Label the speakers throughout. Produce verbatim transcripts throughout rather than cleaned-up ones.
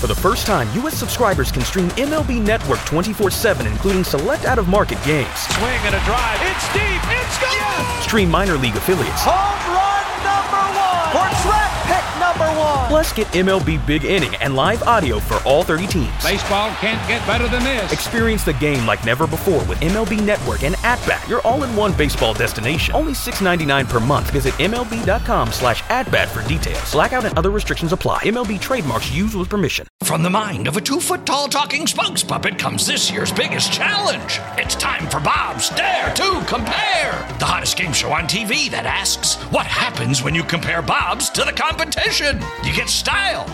Speaker 1: For the first time, U S subscribers can stream M L B Network twenty-four seven, including select out-of-market games.
Speaker 2: Swing and a drive. It's deep. It's gone. Yes!
Speaker 1: Stream minor league affiliates.
Speaker 2: Home run number one. For draft pick number one.
Speaker 1: Plus, get M L B Big Inning and live audio for all thirty teams.
Speaker 2: Baseball can't get better than this.
Speaker 1: Experience the game like never before with M L B Network and At-Bat, your all-in-one baseball destination. Only six dollars and ninety-nine cents per month. Visit M L B dot com slash at-bat for details. Blackout and other restrictions apply. M L B trademarks used with permission.
Speaker 3: From the mind of a two-foot-tall talking Spunks puppet comes this year's biggest challenge. It's time for Bob's Dare to Compare, the hottest game show on T V that asks, what happens when you compare Bob's to the competition? You get style.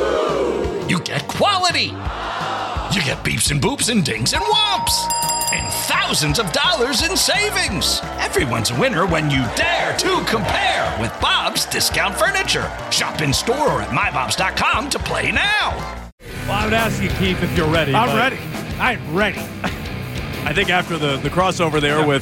Speaker 3: You get quality. You get beeps and boops and dings and whomps. And thousands of dollars in savings. Everyone's a winner when you dare to compare with Bob's Discount Furniture. Shop in store or at my bobs dot com to play now.
Speaker 4: Well, I would ask you, Keith, if you're ready.
Speaker 5: I'm ready. I'm ready.
Speaker 4: I think after the, the crossover there yeah. with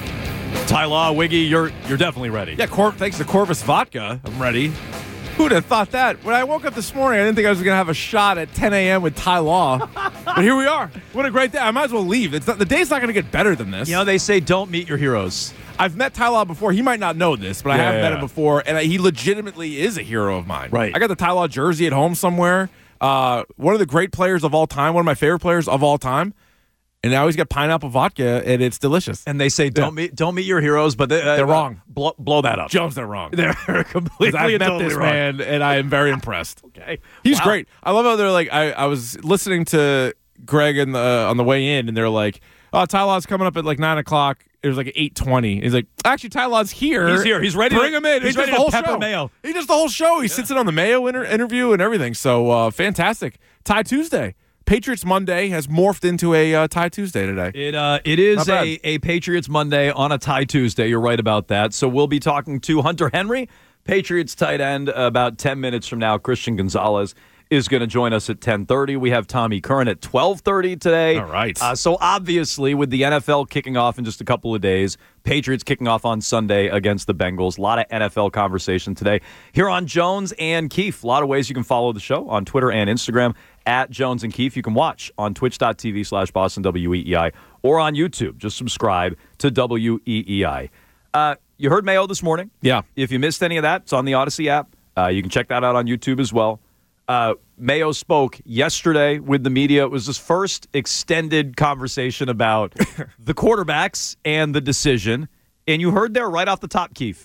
Speaker 4: Ty Law, Wiggy, you're you're definitely ready.
Speaker 5: Yeah, Cor- thanks to Corvus Vodka, I'm ready. Who'd have thought that? When I woke up this morning, I didn't think I was going to have a shot at ten a.m. with Ty Law. But here we are. What a great day. I might as well leave. It's not, the day's not going to get better than this.
Speaker 4: You know, they say don't meet your heroes.
Speaker 5: I've met Ty Law before. He might not know this, but I
Speaker 4: yeah,
Speaker 5: have
Speaker 4: yeah,
Speaker 5: met
Speaker 4: yeah.
Speaker 5: him before, and I, he legitimately is a hero of mine.
Speaker 4: Right.
Speaker 5: I got the Ty Law jersey at home somewhere. Uh, one of the great players of all time, one of my favorite players of all time. And now he's got pineapple vodka, and it's delicious.
Speaker 4: And they say don't yeah. meet don't meet your heroes, but they, uh,
Speaker 5: they're wrong.
Speaker 4: Blow, blow that up.
Speaker 5: Jones, they're wrong.
Speaker 4: They're completely
Speaker 5: I've met
Speaker 4: totally
Speaker 5: this
Speaker 4: wrong.
Speaker 5: man, and I am very impressed.
Speaker 4: Okay,
Speaker 5: he's
Speaker 4: wow.
Speaker 5: great. I love how they're like. I, I was listening to Greg in the, uh, on the way in, and they're like, "Oh, Ty Law's coming up at like nine o'clock." It was like eight twenty. He's like, "Actually, Ty Law's here.
Speaker 4: He's here. He's ready.
Speaker 5: Bring
Speaker 4: to,
Speaker 5: him in.
Speaker 4: He's
Speaker 5: he
Speaker 4: ready
Speaker 5: does the whole
Speaker 4: to pepper
Speaker 5: show.
Speaker 4: Mayo.
Speaker 5: He does the whole show. He
Speaker 4: yeah.
Speaker 5: sits in on the Mayo inter- interview and everything. So uh, fantastic. Ty Tuesday." Patriots Monday has morphed into a uh, Tie Tuesday today.
Speaker 4: It uh, it is a, a Patriots Monday on a Tie Tuesday. You're right about that. So we'll be talking to Hunter Henry, Patriots tight end, about ten minutes from now. Christian Gonzalez is going to join us at ten thirty. We have Tommy Curran at twelve thirty today.
Speaker 5: All right.
Speaker 4: Uh, so obviously, with the N F L kicking off in just a couple of days, Patriots kicking off on Sunday against the Bengals. A lot of N F L conversation today here on Jones and Keefe. A lot of ways you can follow the show on Twitter and Instagram at Jones and Keefe. You can watch on twitch.tv slash Boston W E E I or on YouTube. Just subscribe to W E E I. Uh, you heard Mayo this morning.
Speaker 5: Yeah.
Speaker 4: If you missed any of that, it's on the Odyssey app. Uh, you can check that out on YouTube as well. Uh, Mayo spoke yesterday with the media. It was his first extended conversation about the quarterbacks and the decision. And you heard there right off the top, Keefe,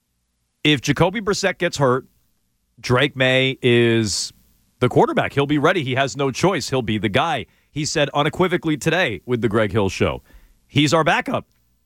Speaker 4: if Jacoby Brissett gets hurt, Drake May is the quarterback. He'll be ready. He has no choice. He'll be the guy. He said unequivocally today with the Greg Hill Show, he's our backup.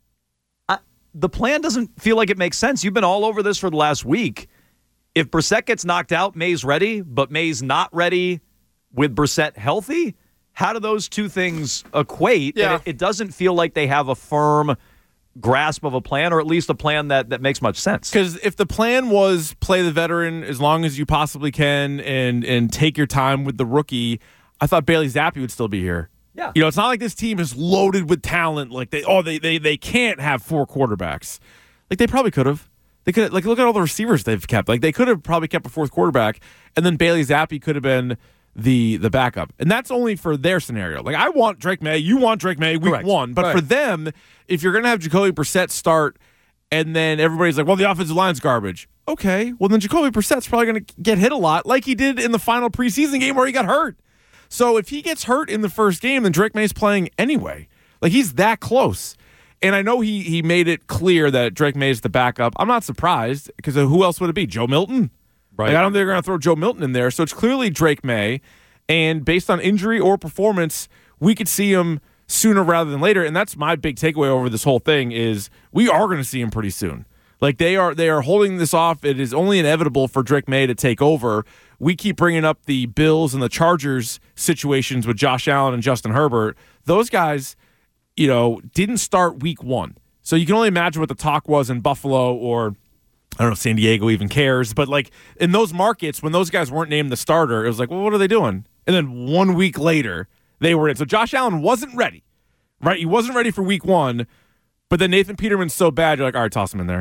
Speaker 4: I, the plan doesn't feel like it makes sense. You've been all over this for the last week. If Brissett gets knocked out, May's ready, but May's not ready with Brissett healthy. How do those two things equate?
Speaker 5: Yeah.
Speaker 4: And it, it doesn't feel like they have a firm grasp of a plan, or at least a plan that, that makes much sense.
Speaker 5: Because if the plan was play the veteran as long as you possibly can and and take your time with the rookie, I thought Bailey Zappi would still be here.
Speaker 4: Yeah.
Speaker 5: You know, it's not like this team is loaded with talent. Like they, oh, they they they can't have four quarterbacks. Like they probably could have. They could like look at all the receivers they've kept. Like they could have probably kept a fourth quarterback, and then Bailey Zappi could have been the the backup. And that's only for their scenario. Like I want Drake May, you want Drake May week
Speaker 4: Correct.
Speaker 5: one, but
Speaker 4: Right.
Speaker 5: for them, if you're gonna have Jacoby Brissett start, and then everybody's like, well, the offensive line's garbage. Okay, well then Jacoby Brissett's probably gonna get hit a lot, like he did in the final preseason game where he got hurt. So if he gets hurt in the first game, then Drake May's playing anyway. Like he's that close. And I know he he made it clear that Drake May is the backup. I'm not surprised because who else would it be? Joe Milton?
Speaker 4: Right.
Speaker 5: Like, I don't think they're going to throw Joe Milton in there. So it's clearly Drake May. And based on injury or performance, we could see him sooner rather than later. And that's my big takeaway over this whole thing is we are going to see him pretty soon. Like they are they are holding this off. It is only inevitable for Drake May to take over. We keep bringing up the Bills and the Chargers situations with Josh Allen and Justin Herbert. Those guys, you know, didn't start week one. So you can only imagine what the talk was in Buffalo or, I don't know if San Diego even cares. But, like, in those markets, when those guys weren't named the starter, it was like, well, what are they doing? And then one week later, they were in. So Josh Allen wasn't ready, right? He wasn't ready for week one. But then Nathan Peterman's so bad, you're like, all right, toss him in there.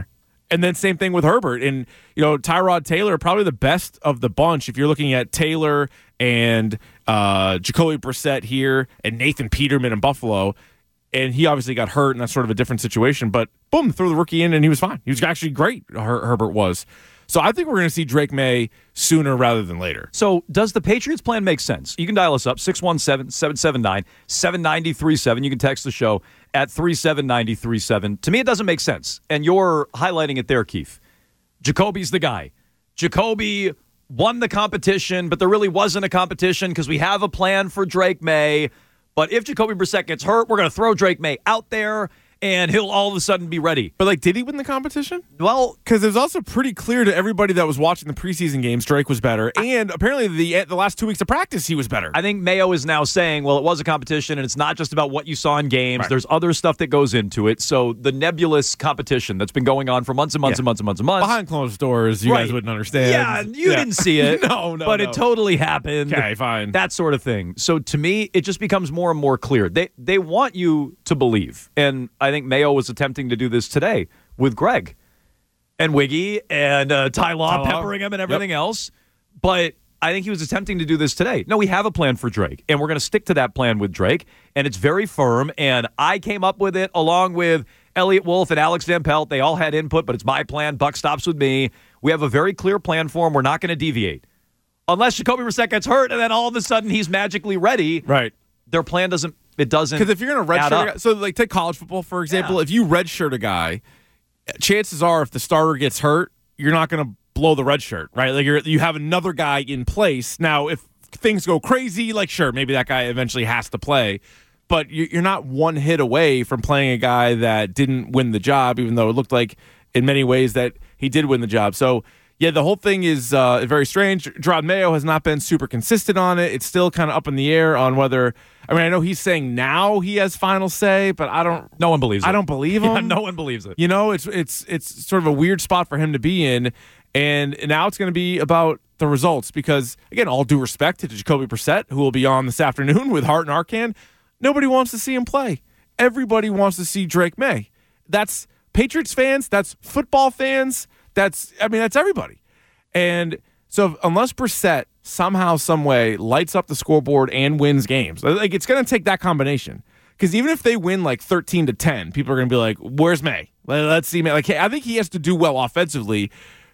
Speaker 5: And then same thing with Herbert. And, you know, Tyrod Taylor, probably the best of the bunch. If you're looking at Taylor and uh, Jacoby Brissett here and Nathan Peterman in Buffalo, and he obviously got hurt, and that's sort of a different situation. But, boom, throw the rookie in, and he was fine. He was actually great, Her- Herbert was. So I think we're going to see Drake May sooner rather than later.
Speaker 4: So does the Patriots plan make sense? You can dial us up, six one seven, seven seven nine, seven nine zero three seven. You can text the show at three seven nine zero three seven. To me, it doesn't make sense. And you're highlighting it there, Keith. Jacoby's the guy. Jacoby won the competition, but there really wasn't a competition because we have a plan for Drake May. But if Jacoby Brissett gets hurt, we're going to throw Drake May out there, and he'll all of a sudden be ready.
Speaker 5: But, like, did he win the competition?
Speaker 4: Well,
Speaker 5: because it was also pretty clear to everybody that was watching the preseason games Drake was better, and apparently the the last two weeks of practice he was better.
Speaker 4: I think Mayo is now saying, well, it was a competition, and it's not just about what you saw in games.
Speaker 5: Right.
Speaker 4: There's other stuff that goes into it. So the nebulous competition that's been going on for months and months yeah. and months and months and months.
Speaker 5: Behind closed doors, you
Speaker 4: right.
Speaker 5: guys wouldn't understand.
Speaker 4: Yeah, you yeah. didn't see it.
Speaker 5: no, no,
Speaker 4: But
Speaker 5: no.
Speaker 4: it totally happened.
Speaker 5: Okay, fine.
Speaker 4: That sort of thing. So to me, it just becomes more and more clear. They, they want you to believe, and I think Mayo was attempting to do this today with Greg and Wiggy and uh, Ty Law peppering him and everything yep. else. But I think he was attempting to do this today. No, we have a plan for Drake, and we're going to stick to that plan with Drake, and it's very firm, and I came up with it along with Elliot Wolf and Alex Van Pelt. They all had input, but it's my plan. Buck stops with me. We have a very clear plan for him. We're not going to deviate. Unless Jacoby Brissett gets hurt, and then all of a sudden he's magically ready.
Speaker 5: Right.
Speaker 4: Their plan doesn't It doesn't.
Speaker 5: Because if you're going to redshirt a guy, so like take college football for example,
Speaker 4: yeah.
Speaker 5: if you redshirt a guy, chances are if the starter gets hurt, you're not going to blow the red shirt, right? Like you're you have another guy in place. Now, if things go crazy, like sure, maybe that guy eventually has to play, but you're not one hit away from playing a guy that didn't win the job, even though it looked like in many ways that he did win the job. So. Yeah, the whole thing is uh, very strange. Jerod Mayo has not been super consistent on it. It's still kind of up in the air on whether. I mean, I know he's saying now he has final say, but I don't.
Speaker 4: No one believes it.
Speaker 5: I don't believe him.
Speaker 4: Yeah, no one believes it.
Speaker 5: You know, it's it's it's sort of a weird spot for him to be in, and now it's going to be about the results because again, all due respect to Jacoby Brissett, who will be on this afternoon with Hart and Arcand, nobody wants to see him play. Everybody wants to see Drake May. That's Patriots fans. That's football fans. That's, I mean, that's everybody. And so unless Brissett somehow, some way lights up the scoreboard and wins games, like it's going to take that combination. Because even if they win like thirteen to ten, people are going to be like, where's May? Let's see May. Like, I think he has to do well offensively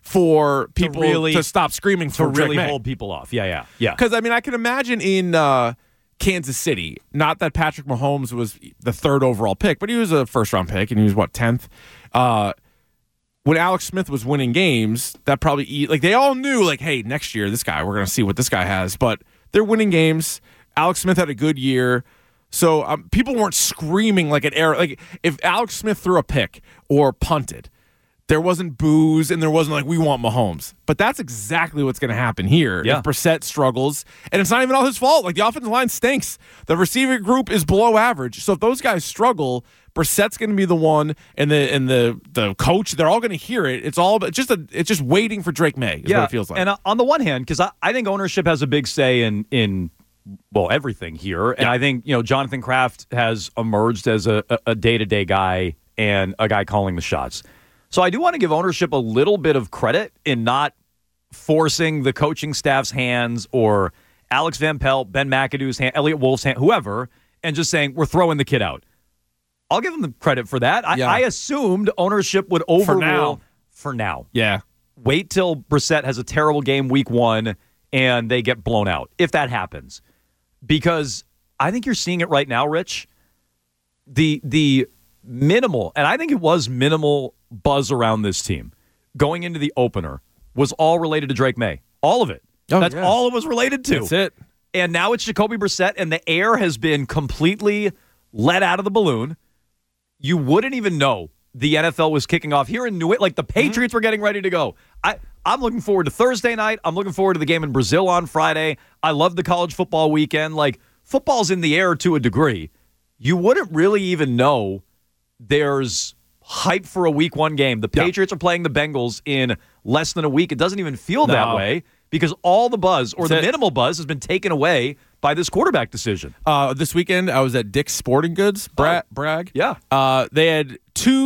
Speaker 5: for people to, really, to stop screaming for
Speaker 4: to really
Speaker 5: May.
Speaker 4: hold people off. Yeah, yeah, yeah.
Speaker 5: Because, I mean, I can imagine in uh, Kansas City, not that Patrick Mahomes was the third overall pick, but he was a first-round pick, and he was, what, tenth? Uh When Alex Smith was winning games, that probably like they all knew like, hey, next year this guy, we're going to see what this guy has. But they're winning games. Alex Smith had a good year, so um, people weren't screaming like an error. Like if Alex Smith threw a pick or punted, there wasn't boos and there wasn't like we want Mahomes. But that's exactly what's going to happen here.
Speaker 4: Yeah.
Speaker 5: If Brissett struggles, and it's not even all his fault. Like the offensive line stinks. The receiving group is below average. So if those guys struggle, Brissett's going to be the one, and the and the the coach, they're all going to hear it. It's all about just a it's just waiting for Drake May. Is
Speaker 4: yeah,
Speaker 5: what it feels like.
Speaker 4: And uh, on the one hand, because I, I think ownership has a big say in in well everything here, and
Speaker 5: yeah.
Speaker 4: I think you know Jonathan Kraft has emerged as a a day to day guy and a guy calling the shots. So I do want to give ownership a little bit of credit in not forcing the coaching staff's hands or Alex Van Pelt, Ben McAdoo's hand, Elliot Wolf's hand, whoever, and just saying we're throwing the kid out. I'll give them the credit for that. I,
Speaker 5: yeah.
Speaker 4: I assumed ownership would overrule.
Speaker 5: For now.
Speaker 4: For now.
Speaker 5: Yeah.
Speaker 4: Wait till Brissett has a terrible game week one and they get blown out, if that happens. Because I think you're seeing it right now, Rich. The the minimal, and I think it was minimal buzz around this team going into the opener was all related to Drake May. All of it.
Speaker 5: Oh,
Speaker 4: That's
Speaker 5: yeah.
Speaker 4: all it was related to.
Speaker 5: That's it.
Speaker 4: And now it's Jacoby Brissett, and the air has been completely let out of the balloon. You wouldn't even know the N F L was kicking off here in New England. Like the Patriots mm-hmm. were getting ready to go. I, I'm looking forward to Thursday night. I'm looking forward to the game in Brazil on Friday. I love the college football weekend. Like football's in the air to a degree. You wouldn't really even know there's hype for a week one game. The Patriots yeah. are playing the Bengals in less than a week. It doesn't even feel
Speaker 5: no.
Speaker 4: that way because all the buzz or
Speaker 5: That's
Speaker 4: the
Speaker 5: it.
Speaker 4: minimal buzz has been taken away by this quarterback decision.
Speaker 5: Uh, this weekend, I was at Dick's Sporting Goods, Bra-
Speaker 4: oh.
Speaker 5: Bragg.
Speaker 4: Yeah.
Speaker 5: Uh, they had two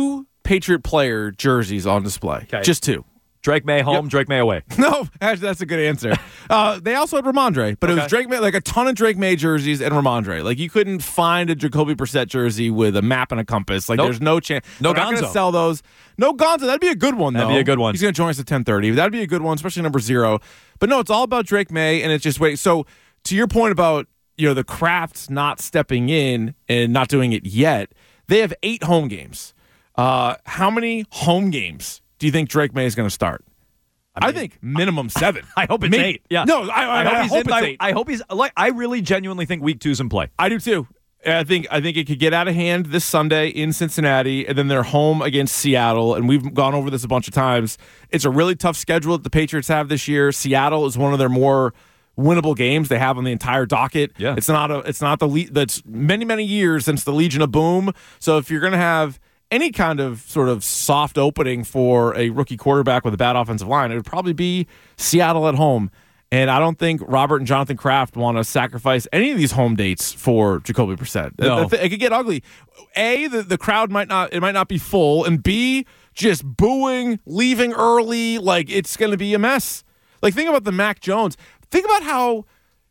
Speaker 5: Patriot player jerseys on display.
Speaker 4: Okay.
Speaker 5: Just two.
Speaker 4: Drake May home,
Speaker 5: Yep.
Speaker 4: Drake May away.
Speaker 5: No, actually, that's a good answer. uh, they also had Ramondre, but it
Speaker 4: Okay.
Speaker 5: was Drake May, like a ton of Drake May jerseys and Ramondre. Like you couldn't find a Jacoby Brissett jersey with a map and a compass. Like
Speaker 4: Nope.
Speaker 5: there's no chance.
Speaker 4: No
Speaker 5: They're not going to
Speaker 4: Gonzo.
Speaker 5: sell those. No Gonzo. That'd be a good one, though.
Speaker 4: That'd be a good one.
Speaker 5: He's going to join us at ten thirty. That'd be a good one, especially number zero. But no, it's all about Drake May, and it's just wait. So to your point about you know the Crafts not stepping in and not doing it yet, they have eight home games. Uh, how many home games do you think Drake May is going to start? I, mean, I think minimum seven.
Speaker 4: I hope it's
Speaker 5: Maybe,
Speaker 4: eight. Yeah.
Speaker 5: No, I, I,
Speaker 4: I hope
Speaker 5: I
Speaker 4: he's
Speaker 5: hope
Speaker 4: in
Speaker 5: it's
Speaker 4: by,
Speaker 5: eight.
Speaker 4: I hope he's like. I really genuinely think week two's in play.
Speaker 5: I do too. I think I think it could get out of hand this Sunday in Cincinnati, and then they're home against Seattle. And we've gone over this a bunch of times. It's a really tough schedule that the Patriots have this year. Seattle is one of their more winnable games they have on the entire docket.
Speaker 4: Yeah.
Speaker 5: It's not a. It's not the. Le- that's many many years since the Legion of Boom. So if you're going to have any kind of sort of soft opening for a rookie quarterback with a bad offensive line, it would probably be Seattle at home. And I don't think Robert and Jonathan Kraft want to sacrifice any of these home dates for Jacoby Brissett.
Speaker 4: No.
Speaker 5: It, it could get ugly. A, the, the crowd might not, it might not be full. And B, just booing, leaving early. Like, it's going to be a mess. Like, think about the Mac Jones. Think about how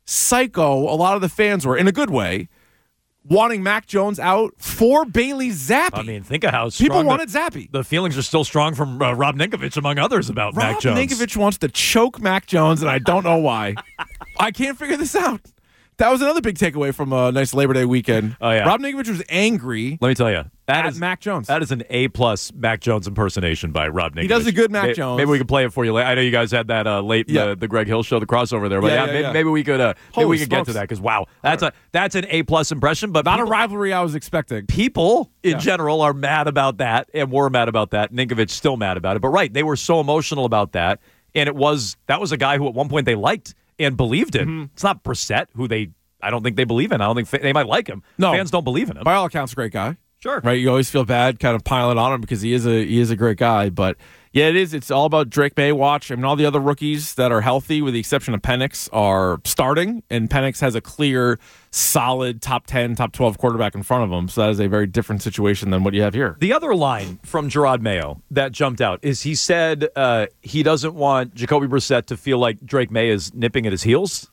Speaker 5: psycho a lot of the fans were, in a good way, wanting Mac Jones out for Bailey Zappi.
Speaker 4: I mean, think of how strong
Speaker 5: people
Speaker 4: the,
Speaker 5: wanted Zappi.
Speaker 4: The feelings are still strong from uh, Rob Ninkovich, among others, about
Speaker 5: Rob
Speaker 4: Mac Jones.
Speaker 5: Ninkovich wants to choke Mac Jones, and I don't know why. I can't figure this out. That was another big takeaway from a nice Labor Day weekend.
Speaker 4: Oh, yeah.
Speaker 5: Rob Ninkovich was angry
Speaker 4: Let me tell you, that
Speaker 5: at
Speaker 4: is
Speaker 5: Mac Jones.
Speaker 4: That is an A plus Mac Jones impersonation by Rob Ninkovich.
Speaker 5: He does a good Mac
Speaker 4: May-
Speaker 5: Jones.
Speaker 4: Maybe we can play it for you later. I know you guys had that uh, late
Speaker 5: Yeah.
Speaker 4: the, the Greg Hill show, the crossover there, but
Speaker 5: Yeah,
Speaker 4: yeah,
Speaker 5: yeah,
Speaker 4: maybe,
Speaker 5: yeah.
Speaker 4: maybe we could uh, maybe
Speaker 5: Holy
Speaker 4: we could get
Speaker 5: smokes.
Speaker 4: to that because wow, that's a that's an A plus impression. But
Speaker 5: Not
Speaker 4: people,
Speaker 5: a rivalry I was expecting.
Speaker 4: people in
Speaker 5: Yeah.
Speaker 4: general are mad about that and were mad about that. Ninkovich still mad about it. But right, they were so emotional about that, and it was that was a guy who at one point they liked and believed in.
Speaker 5: Mm-hmm.
Speaker 4: It's not Brissett who they I don't think they believe in. I don't think fa- they might like him.
Speaker 5: No.
Speaker 4: Fans don't believe in him.
Speaker 5: By all accounts, a great guy.
Speaker 4: Sure.
Speaker 5: Right? You always feel bad kind of piling on him because he is a he is a great guy. But yeah, it is. It's all about Drake May watch. I mean, all the other rookies that are healthy, with the exception of Penix, are starting, and Penix has a clear, solid top ten, top twelve quarterback in front of him. So that is a very different situation than what you have here.
Speaker 4: The other line from Gerard Mayo that jumped out is he said uh, he doesn't want Jacoby Brissett to feel like Drake May is nipping at his heels.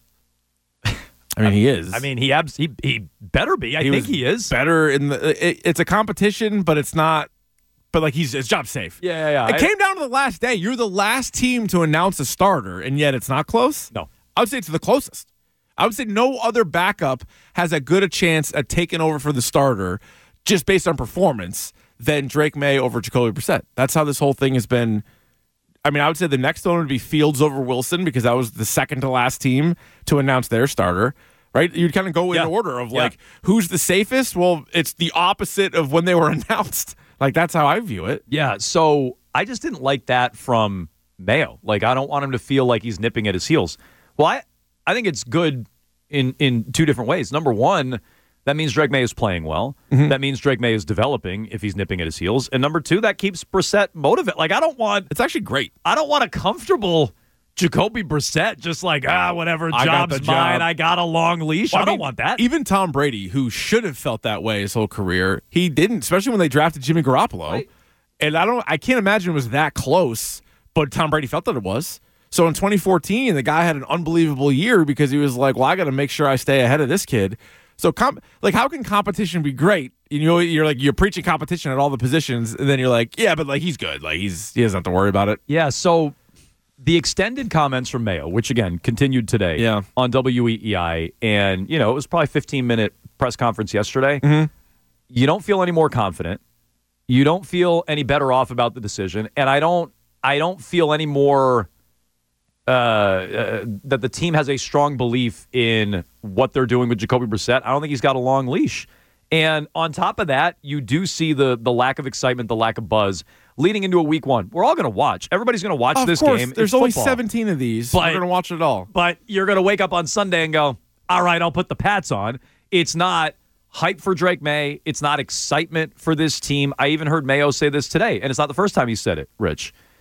Speaker 5: I mean, he is.
Speaker 4: I mean, he abs- he, he better be. I
Speaker 5: He
Speaker 4: think
Speaker 5: was
Speaker 4: he is.
Speaker 5: better in the. It, it's a competition, but it's not. But like he's his job safe.
Speaker 4: Yeah, yeah, yeah.
Speaker 5: It
Speaker 4: I-
Speaker 5: came down to the last day. You're the last team to announce a starter, and yet it's not close.
Speaker 4: No.
Speaker 5: I would say it's the closest. I would say no other backup has as good a chance at taking over for the starter, just based on performance, than Drake May over Jacoby Brissett. That's how this whole thing has been. I mean, I would say the next one would be Fields over Wilson because that was the second to last team to announce their starter. Right? You'd kind of go in
Speaker 4: Yeah.
Speaker 5: order of
Speaker 4: Yeah.
Speaker 5: like, who's the safest? Well, it's the opposite of when they were announced. Like, that's how I view it.
Speaker 4: Yeah, so I just didn't like that from Mayo. Like, I don't want him to feel like he's nipping at his heels. Well, I, I think it's good in, in two different ways. Number one, that means Drake May is playing well.
Speaker 5: Mm-hmm.
Speaker 4: That means Drake May is developing if he's nipping at his heels. And number two, that keeps Brissett motivated. Like, I don't want
Speaker 5: It's actually great.
Speaker 4: I don't want a comfortable Jacoby Brissett just like, ah, whatever,
Speaker 5: I got
Speaker 4: job's
Speaker 5: the job.
Speaker 4: mine. I got a long leash.
Speaker 5: Well,
Speaker 4: I don't
Speaker 5: mean,
Speaker 4: want that.
Speaker 5: Even Tom Brady, who should have felt that way his whole career, he didn't, especially when they drafted Jimmy Garoppolo.
Speaker 4: Right.
Speaker 5: And I don't I can't imagine it was that close, but Tom Brady felt that it was. So in twenty fourteen, the guy had an unbelievable year because he was like, well, I got to make sure I stay ahead of this kid. So, com- like, how can competition be great? You know, you're like you're preaching competition at all the positions, and then you're like, yeah, but like he's good, like he's he doesn't have to worry about it.
Speaker 4: Yeah, so the extended comments from Mayo, which again continued today
Speaker 5: Yeah.
Speaker 4: on W E E I, and you know it was probably a fifteen minute press conference yesterday.
Speaker 5: Mm-hmm.
Speaker 4: You don't feel any more confident. You don't feel any better off about the decision, and I don't. I don't feel any more uh, uh, that the team has a strong belief in what they're doing with Jacoby Brissett. I don't think he's got a long leash. And on top of that, you do see the the lack of excitement, the lack of buzz leading into a week one. We're all going to watch. Everybody's going to watch
Speaker 5: Of
Speaker 4: this
Speaker 5: course,
Speaker 4: game.
Speaker 5: there's
Speaker 4: It's
Speaker 5: only
Speaker 4: football.
Speaker 5: seventeen of these.
Speaker 4: But-
Speaker 5: We're going to watch it all.
Speaker 4: But you're going to wake up on Sunday and go, all right, I'll put the Pats on. It's not hype for Drake May. It's not excitement for this team. I even heard Mayo say this today, and it's not the first time he said it, Rich.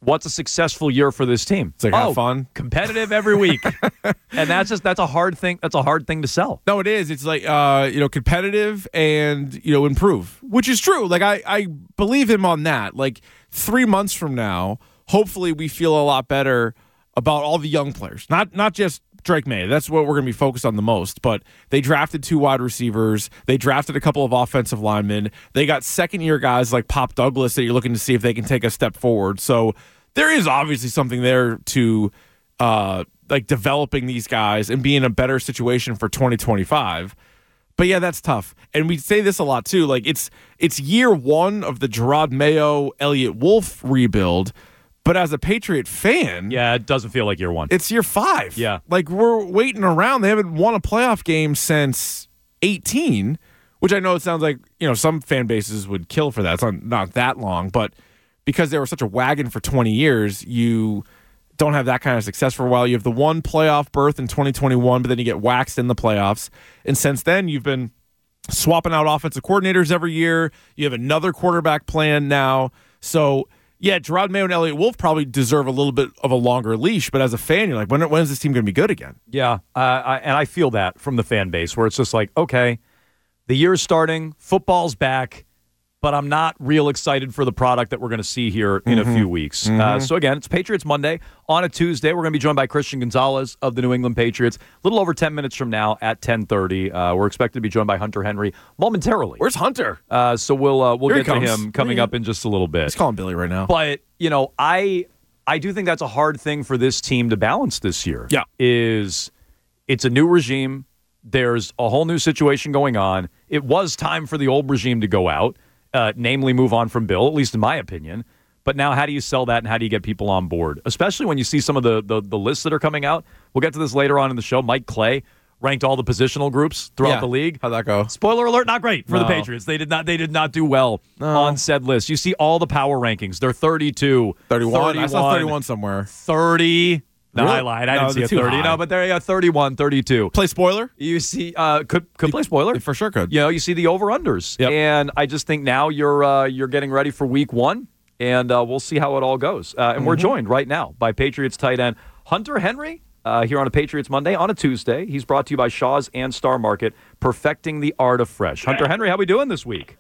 Speaker 4: what's a successful year for this team?
Speaker 5: It's like,
Speaker 4: oh,
Speaker 5: have fun.
Speaker 4: Competitive every week. And that's just that's a hard thing. That's a hard thing to sell.
Speaker 5: No, it is. It's like uh, you know, competitive and you know, improve, which is true. Like I, I believe him on that. Like three months from now, hopefully we feel a lot better about all the young players. Not not just Drake May. That's what we're going to be focused on the most. But they drafted two wide receivers. They drafted a couple of offensive linemen. They got second-year guys like Pop Douglas that you're looking to see if they can take a step forward. So there is obviously something there to uh, like developing these guys and be in a better situation for twenty twenty-five. But yeah, that's tough. And we say this a lot too. Like it's it's year one of the Jerod Mayo, Elliott Wolf rebuild. But as a Patriot fan,
Speaker 4: yeah, it doesn't feel like year one.
Speaker 5: It's year five.
Speaker 4: Yeah.
Speaker 5: Like we're waiting around. They haven't won a playoff game since eighteen, which I know it sounds like, you know, some fan bases would kill for that. It's not, not that long, but because they were such a wagon for twenty years, you don't have that kind of success for a while. You have the one playoff berth in twenty twenty-one, but then you get waxed in the playoffs. And since then, you've been swapping out offensive coordinators every year. You have another quarterback plan now. So, yeah, Jerod Mayo and Elliott Wolf probably deserve a little bit of a longer leash, but as a fan, you're like, when, when is this team going to be good again?
Speaker 4: Yeah, uh, I, and I feel that from the fan base, where it's just like, okay, the year's starting, football's back, but I'm not real excited for the product that we're going to see here in
Speaker 5: Mm-hmm.
Speaker 4: a few weeks.
Speaker 5: Mm-hmm.
Speaker 4: Uh, so again, it's Patriots Monday. On a Tuesday, we're going to be joined by Christian Gonzalez of the New England Patriots. A little over ten minutes from now at ten thirty. Uh, we're expected to be joined by Hunter Henry momentarily.
Speaker 5: Where's Hunter?
Speaker 4: Uh, so we'll uh, we'll
Speaker 5: Here
Speaker 4: get
Speaker 5: he
Speaker 4: to
Speaker 5: comes.
Speaker 4: him coming
Speaker 5: Yeah.
Speaker 4: up in just a little bit.
Speaker 5: He's calling Billy right now.
Speaker 4: But, you know, I I do think that's a hard thing for this team to balance this year.
Speaker 5: Yeah.
Speaker 4: Is it's a new regime. There's a whole new situation going on. It was time for the old regime to go out, uh, namely move on from Bill, at least in my opinion. But now how do you sell that and how do you get people on board? Especially when you see some of the, the, the lists that are coming out. We'll get to this later on in the show. Mike Clay ranked all the positional groups throughout
Speaker 5: Yeah.
Speaker 4: the league.
Speaker 5: How'd that go?
Speaker 4: Spoiler alert, not great for
Speaker 5: No.
Speaker 4: the Patriots. They did not they did not do well
Speaker 5: No.
Speaker 4: on said list. You see all the power rankings. They're thirty-two,
Speaker 5: thirty-one. I saw thirty-one somewhere.
Speaker 4: thirty. No,
Speaker 5: Really?
Speaker 4: I lied. I
Speaker 5: No,
Speaker 4: didn't see
Speaker 5: they're
Speaker 4: a
Speaker 5: too
Speaker 4: thirty.
Speaker 5: high.
Speaker 4: No, but there you go, thirty-one, thirty-two.
Speaker 5: Play spoiler?
Speaker 4: You see, uh, could could play spoiler.
Speaker 5: For sure could.
Speaker 4: You know, you see the over-unders.
Speaker 5: Yep.
Speaker 4: And I just think now you're uh, you're getting ready for week one, and uh, we'll see how it all goes. Uh, and
Speaker 5: Mm-hmm.
Speaker 4: we're joined right now by Patriots tight end Hunter Henry uh, here on a Patriots Monday on a Tuesday. He's brought to you by Shaw's and Star Market, perfecting the art of fresh. Hunter Henry, how we doing this week?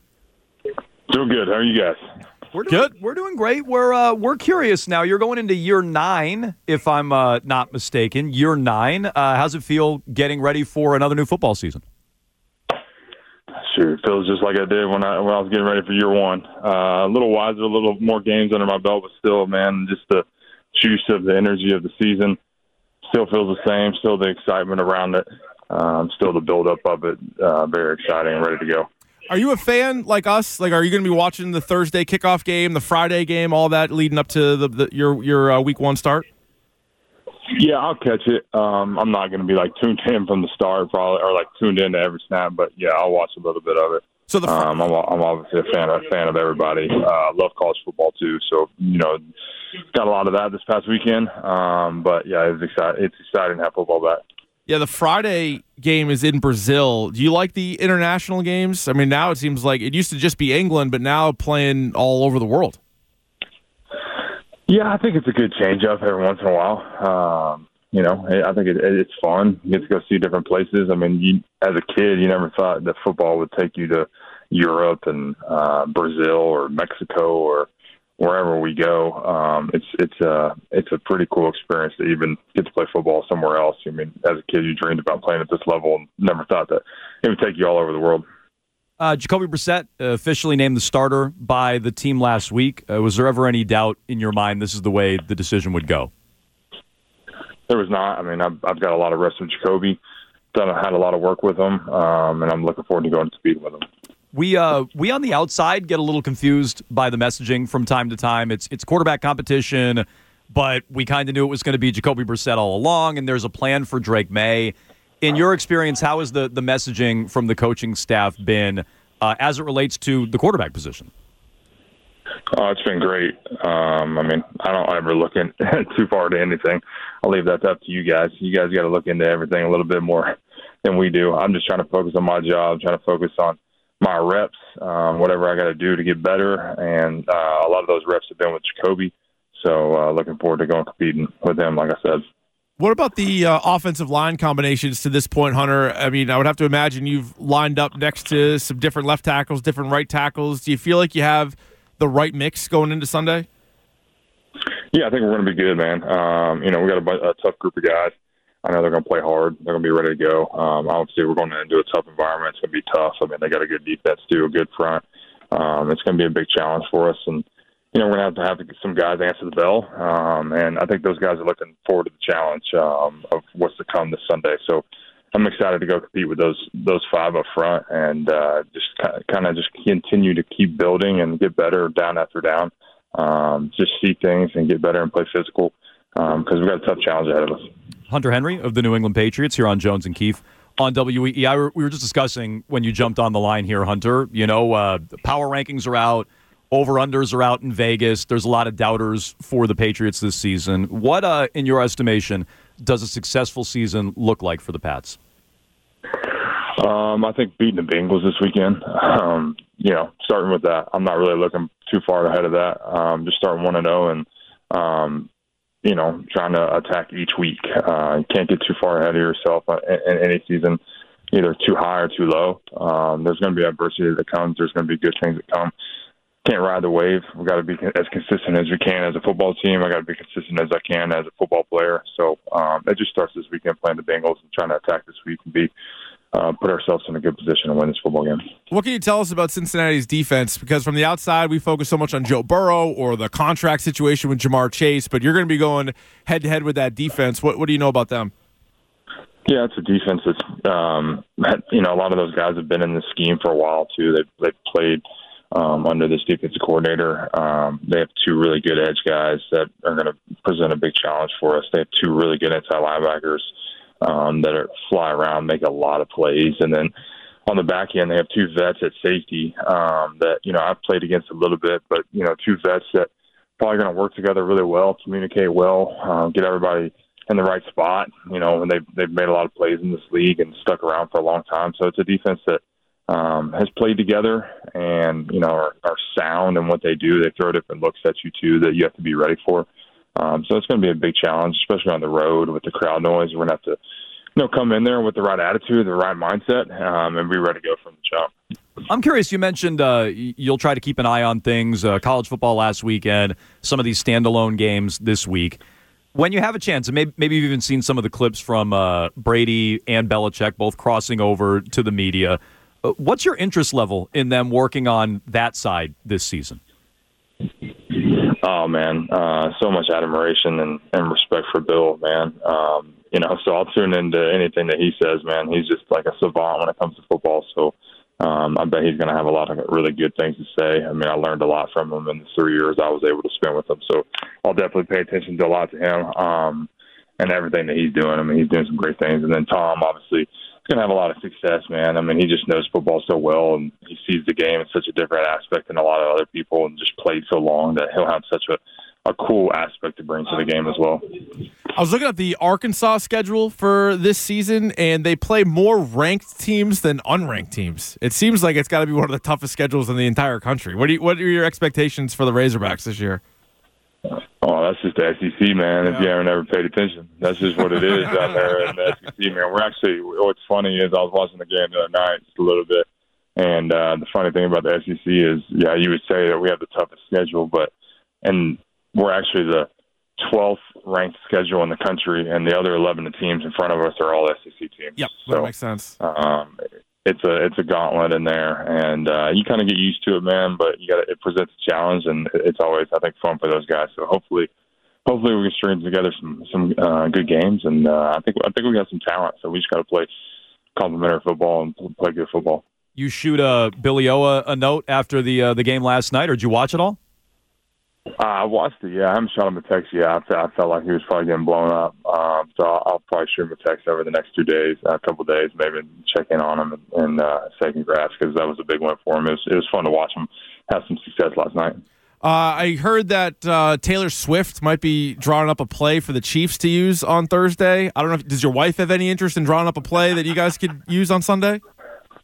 Speaker 6: Doing good. How are you guys?
Speaker 4: We're doing,
Speaker 5: Good.
Speaker 4: We're doing great. We're uh, we're curious now. You're going into year nine, if I'm uh, not mistaken. Year nine. Uh, how's it feel getting ready for another new football season?
Speaker 6: Sure, it feels just like I did when I when I was getting ready for year one. Uh, a little wiser, a little more games under my belt, but still, man, just the juice of the energy of the season still feels the same. Still the excitement around it. Um, still the buildup of it. Uh, very exciting and ready to go.
Speaker 5: Are you a fan like us? Like, are you going to be watching the Thursday kickoff game, the Friday game, all that leading up to the, the your your uh, week one start?
Speaker 6: Yeah, I'll catch it. Um, I'm not going to be like tuned in from the start, probably, or like tuned in to every snap. But yeah, I'll watch a little bit of it.
Speaker 5: So the fr-
Speaker 6: um, I'm, I'm obviously a fan of fan of everybody. Uh, love college football too. So you know, got a lot of that this past weekend. Um, but yeah, it's exciting. It's exciting to have football back.
Speaker 5: yeah, the Friday game is in Brazil. Do you like the international games? I mean, now it seems like it used to just be England, but now playing all over the world.
Speaker 6: Yeah, I think it's a good change up every once in a while. Um, you know, I think it, it's fun. You get to go see different places. I mean, you, as a kid, you never thought that football would take you to Europe and uh, Brazil or Mexico or wherever we go. Um, it's it's a it's a pretty cool experience to even get to play football somewhere else. I mean, as a kid, you dreamed about playing at this level and never thought that it would take you all over the world.
Speaker 4: Uh, Jacoby Brissett uh, officially named the starter by the team last week. Uh, was there ever any doubt in your mind this is the way the decision would go?
Speaker 6: There was not. I mean, I've, I've got a lot of reps with Jacoby. Done had a lot of work with him, um, and I'm looking forward to going to speed with him.
Speaker 4: We uh we on the outside get a little confused by the messaging from time to time. It's it's quarterback competition, but we kind of knew it was going to be Jacoby Brissett all along, and there's a plan for Drake May. In your experience, how has the, the messaging from the coaching staff been uh, as it relates to the quarterback position?
Speaker 6: Oh, it's been great. Um, I mean, I don't ever look in too far to anything. I'll leave that up to you guys. You guys got to look into everything a little bit more than we do. I'm just trying to focus on my job, trying to focus on my reps, um, whatever I got to do to get better. And uh, a lot of those reps have been with Jacoby. So uh, looking forward to going competing with him, like I said.
Speaker 5: What about the uh, offensive line combinations to this point, Hunter? I mean, I would have to imagine you've lined up next to some different left tackles, different right tackles. Do you feel like you have the right mix going into Sunday?
Speaker 6: Yeah, I think we're going to be good, man. Um, you know, we got a, a tough group of guys. I know they're going to play hard. They're going to be ready to go. Um, obviously, we're going into a tough environment. It's going to be tough. I mean, they got a good defense, too, a good front. Um, it's going to be a big challenge for us. And, you know, we're going to have to have to get some guys answer the bell. Um, and I think those guys are looking forward to the challenge um, of what's to come this Sunday. So I'm excited to go compete with those those five up front and uh, just kind of just continue to keep building and get better down after down. Um, just see things and get better and play physical because um, we've got a tough challenge ahead of us.
Speaker 4: Hunter Henry of the New England Patriots here on Jones and Keefe on W E E. I, we were just discussing when you jumped on the line here, Hunter. You know, uh, the power rankings are out. Over-unders are out in Vegas. There's a lot of doubters for the Patriots this season. What, uh, in your estimation, does a successful season look like for the Pats?
Speaker 6: Um, I think beating the Bengals this weekend. Um, you know, starting with that. I'm not really looking too far ahead of that. Um, just starting one and zero and um, you know, trying to attack each week. Uh, you can't get too far ahead of yourself in, in any season, either too high or too low. Um, there's going to be adversity that comes. There's going to be good things that come. Can't ride the wave. We've got to be as consistent as we can as a football team. I got to be consistent as I can as a football player. So um, it just starts this weekend playing the Bengals and trying to attack this week and be uh, put ourselves in a good position to win this football game.
Speaker 5: What can you tell us about Cincinnati's defense? Because from the outside, we focus so much on Joe Burrow or the contract situation with Jamar Chase, but you're going to be going head-to-head with that defense. What, what do you know about them?
Speaker 6: Yeah, it's a defense that's, um, you know, a lot of those guys have been in the scheme for a while, too. They've, they've played um, under this defensive coordinator. Um, they have two really good edge guys that are going to present a big challenge for us. They have two really good inside linebackers um, that are fly around, make a lot of plays. And then on the back end, they have two vets at safety um, that, you know, I've played against a little bit, but, you know, two vets that probably going to work together really well, communicate well, uh, get everybody in the right spot, you know, and they've, they've made a lot of plays in this league and stuck around for a long time. So it's a defense that um, has played together and, you know, are, are sound in what they do. They throw different looks at you, too, that you have to be ready for. Um, so it's going to be a big challenge, especially on the road with the crowd noise. We're going to have to, you know, come in there with the right attitude, the right mindset, um, and be ready to go from the jump.
Speaker 4: I'm curious, you mentioned uh, you'll try to keep an eye on things, uh, college football last weekend, some of these standalone games this week. When you have a chance, and maybe, maybe you've even seen some of the clips from uh, Brady and Belichick both crossing over to the media, uh, what's your interest level in them working on that side this season?
Speaker 6: Oh, man, uh, so much admiration and, and respect for Bill, man. Um, you know, so I'll tune into anything that he says, man. He's just like a savant when it comes to football, so um, I bet he's going to have a lot of really good things to say. I mean, I learned a lot from him in the three years I was able to spend with him, so I'll definitely pay attention to a lot to him um, and everything that he's doing. I mean, he's doing some great things. And then Tom, obviously, he's going to have a lot of success, man. I mean, he just knows football so well, and he sees the game in such a different aspect than a lot of other people and just played so long that he'll have such a, a cool aspect to bring to the game as well.
Speaker 5: I was looking at the Arkansas schedule for this season, and they play more ranked teams than unranked teams. It seems like it's got to be one of the toughest schedules in the entire country. What do you, what are your expectations for the Razorbacks this year?
Speaker 6: Oh, that's just the S E C, man. If you haven't ever paid attention, that's just what it is out there in the S E C, man. We're actually, what's funny is I was watching the game the other night just a little bit, and uh, the funny thing about the S E C is, yeah, you would say that we have the toughest schedule, but and we're actually the twelfth ranked schedule in the country, and the other eleven teams in front of us are all S E C teams.
Speaker 5: Yep,
Speaker 6: so,
Speaker 5: that makes sense.
Speaker 6: Um, it's a it's a gauntlet in there, and uh, you kind of get used to it, man. But you got it presents a challenge, and it's always, I think, fun for those guys. So hopefully, hopefully we can string together some some uh, good games, and uh, I think I think we got some talent. So we just got to play complementary football and play good football.
Speaker 4: You shoot uh, Billy O a, a note after the uh, the game last night, or did you watch it all?
Speaker 6: Uh, I watched it, yeah. I haven't shot him a text yet. I, I felt like he was probably getting blown up. Um, so I'll, I'll probably shoot him a text over the next two days, a couple of days, maybe check in on him and, and uh, say congrats, because that was a big win for him. It was, it was fun to watch him have some success last night.
Speaker 5: Uh, I heard that uh, Taylor Swift might be drawing up a play for the Chiefs to use on Thursday. I don't know. If, does your wife have any interest in drawing up a play that you guys could use on Sunday?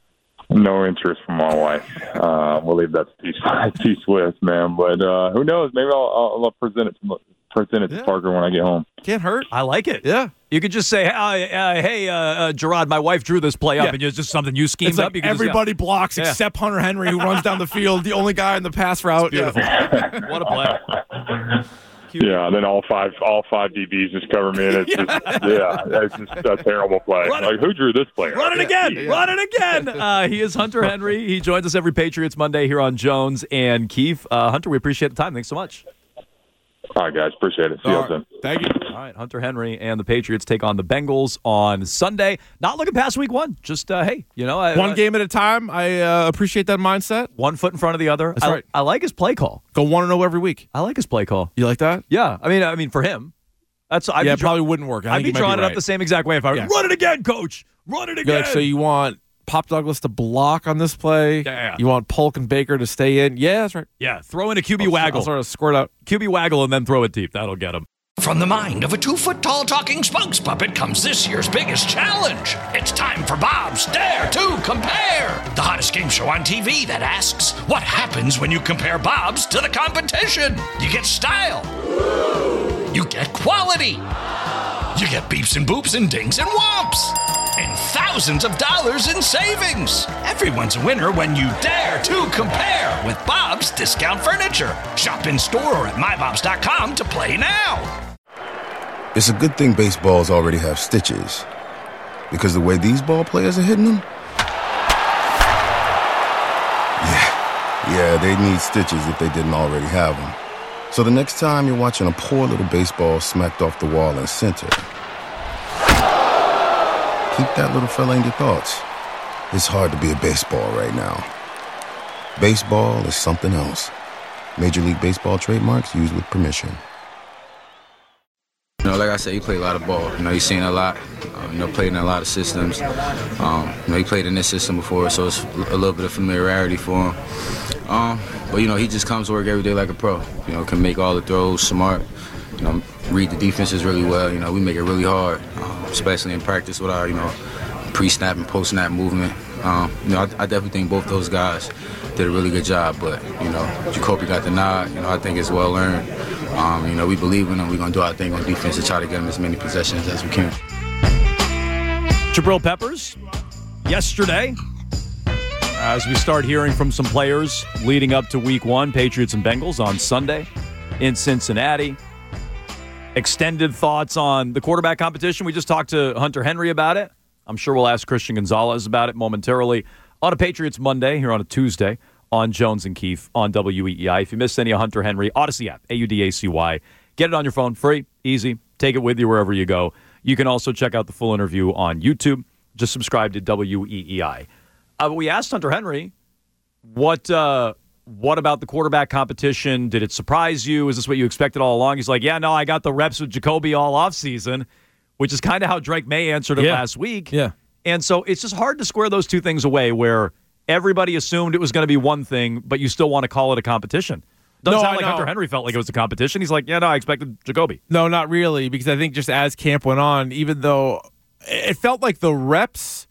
Speaker 6: No interest from my wife. Uh, we'll leave that to T, T Swift, man. But uh, who knows? Maybe I'll, I'll, I'll present it to present it
Speaker 5: yeah.
Speaker 6: to Parker when I get home.
Speaker 5: Can't hurt.
Speaker 4: I like it.
Speaker 5: Yeah.
Speaker 4: You could just say, uh, uh, hey, uh, uh, Gerard, my wife drew this play up,
Speaker 5: Yeah.
Speaker 4: and it's just something you schemed
Speaker 5: It's like
Speaker 4: up. You can
Speaker 5: everybody
Speaker 4: just,
Speaker 5: blocks
Speaker 4: Yeah.
Speaker 5: except Hunter Henry, who runs down the field, the only guy in the pass route.
Speaker 4: Beautiful.
Speaker 5: Yeah.
Speaker 4: What a play.
Speaker 6: Yeah, and then all five all five D Bs just cover me, and it's just yeah, it's just a terrible play.
Speaker 4: Run it.
Speaker 6: Like, who drew this play?
Speaker 4: Run it again.
Speaker 6: Yeah.
Speaker 4: Run it again. Uh, he is Hunter Henry. He joins us every Patriots Monday here on Jones and Keefe. Uh, Hunter, we appreciate the time. Thanks so much.
Speaker 6: All right, guys, appreciate it. See you
Speaker 5: All
Speaker 6: all soon.
Speaker 5: right. Thank you.
Speaker 4: All right, Hunter Henry and the Patriots take on the Bengals on Sunday. Not looking past week one. Just, uh, hey, you know. I,
Speaker 5: One
Speaker 4: I,
Speaker 5: game at a time. I uh, appreciate that mindset.
Speaker 4: One foot in front of the other.
Speaker 5: That's
Speaker 4: I,
Speaker 5: right.
Speaker 4: I like his play call.
Speaker 5: Go one and zero every week.
Speaker 4: I like his play call.
Speaker 5: You like that?
Speaker 4: Yeah. I mean, I mean, for him, that's I'd
Speaker 5: yeah,
Speaker 4: be
Speaker 5: it probably wouldn't work. I
Speaker 4: I'd
Speaker 5: think
Speaker 4: be
Speaker 5: you might
Speaker 4: drawing
Speaker 5: be
Speaker 4: it
Speaker 5: right.
Speaker 4: up the same exact way if I were,
Speaker 5: Yeah.
Speaker 4: run it again, coach. Run it
Speaker 5: You're
Speaker 4: again.
Speaker 5: like, so you want Pop Douglas to block on this play?
Speaker 4: Yeah, yeah.
Speaker 5: You want Polk and Baker to stay in? Yeah, that's right.
Speaker 4: yeah, throw in a Q B
Speaker 5: I'll-
Speaker 4: waggle.
Speaker 5: I'll sort of squirt out.
Speaker 4: Q B waggle and then throw it deep. That'll get him.
Speaker 3: From the mind of a two-foot-tall talking spokes puppet comes this year's biggest challenge. It's time for Bob's Dare to Compare, the hottest game show on T V that asks, what happens when you compare Bob's to the competition? You get style. You get quality. You get beeps and boops and dings and whomps. And thousands of dollars in savings. Everyone's a winner when you dare to compare with Bob's Discount Furniture. Shop in store or at my bobs dot com to play now.
Speaker 7: It's a good thing baseballs already have stitches. Because the way these ball players are hitting them? Yeah, yeah, they need stitches if they didn't already have them. So the next time you're watching a poor little baseball smacked off the wall in center, keep that little fella in your thoughts. It's hard to be a baseball right now. Baseball is something else. Major League Baseball trademarks used with permission.
Speaker 8: You know, like I said, he played a lot of ball. You know, he's seen a lot. Um, you know, played in a lot of systems. Um, you know, he played in this system before, so it's a little bit of familiarity for him. Um, but, you know, he just comes to work every day like a pro. You know, can make all the throws, smart. You know, read the defenses really well. You know, we make it really hard, um, especially in practice with our, you know, pre-snap and post-snap movement. Um, you know, I, I definitely think both those guys did a really good job. But, you know, Jacoby got the nod. You know, I think it's well earned. Um, you know, we believe in him. We're going to do our thing on defense to try to get him as many possessions as we can.
Speaker 4: Jabril Peppers, yesterday, as we start hearing from some players leading up to week one, Patriots and Bengals on Sunday in Cincinnati. Extended thoughts on the quarterback competition. We just talked to Hunter Henry about it. I'm sure we'll ask Christian Gonzalez about it momentarily on a Patriots Monday here on a Tuesday on Jones and Keefe on W E E I. If you missed any of Hunter Henry, Odyssey app, A U D A C Y. Get it on your phone, free, easy. Take it with you wherever you go. You can also check out the full interview on YouTube. Just subscribe to W E E I. Uh, but we asked Hunter Henry, what uh, what about the quarterback competition? Did it surprise you? Is this what you expected all along? He's like, yeah, no, I got the reps with Jacoby all offseason, which is kind of how Drake May answered it
Speaker 5: Yeah.
Speaker 4: last week.
Speaker 5: Yeah.
Speaker 4: And so it's just hard to square those two things away where everybody assumed it was going to be one thing, but you still want to call it a competition. Doesn't
Speaker 5: No,
Speaker 4: sound
Speaker 5: I
Speaker 4: like
Speaker 5: know.
Speaker 4: Hunter Henry felt like it was a competition. He's like, yeah, no, I expected Jacoby.
Speaker 5: No, not really, because I think just as camp went on, even though it felt like the reps,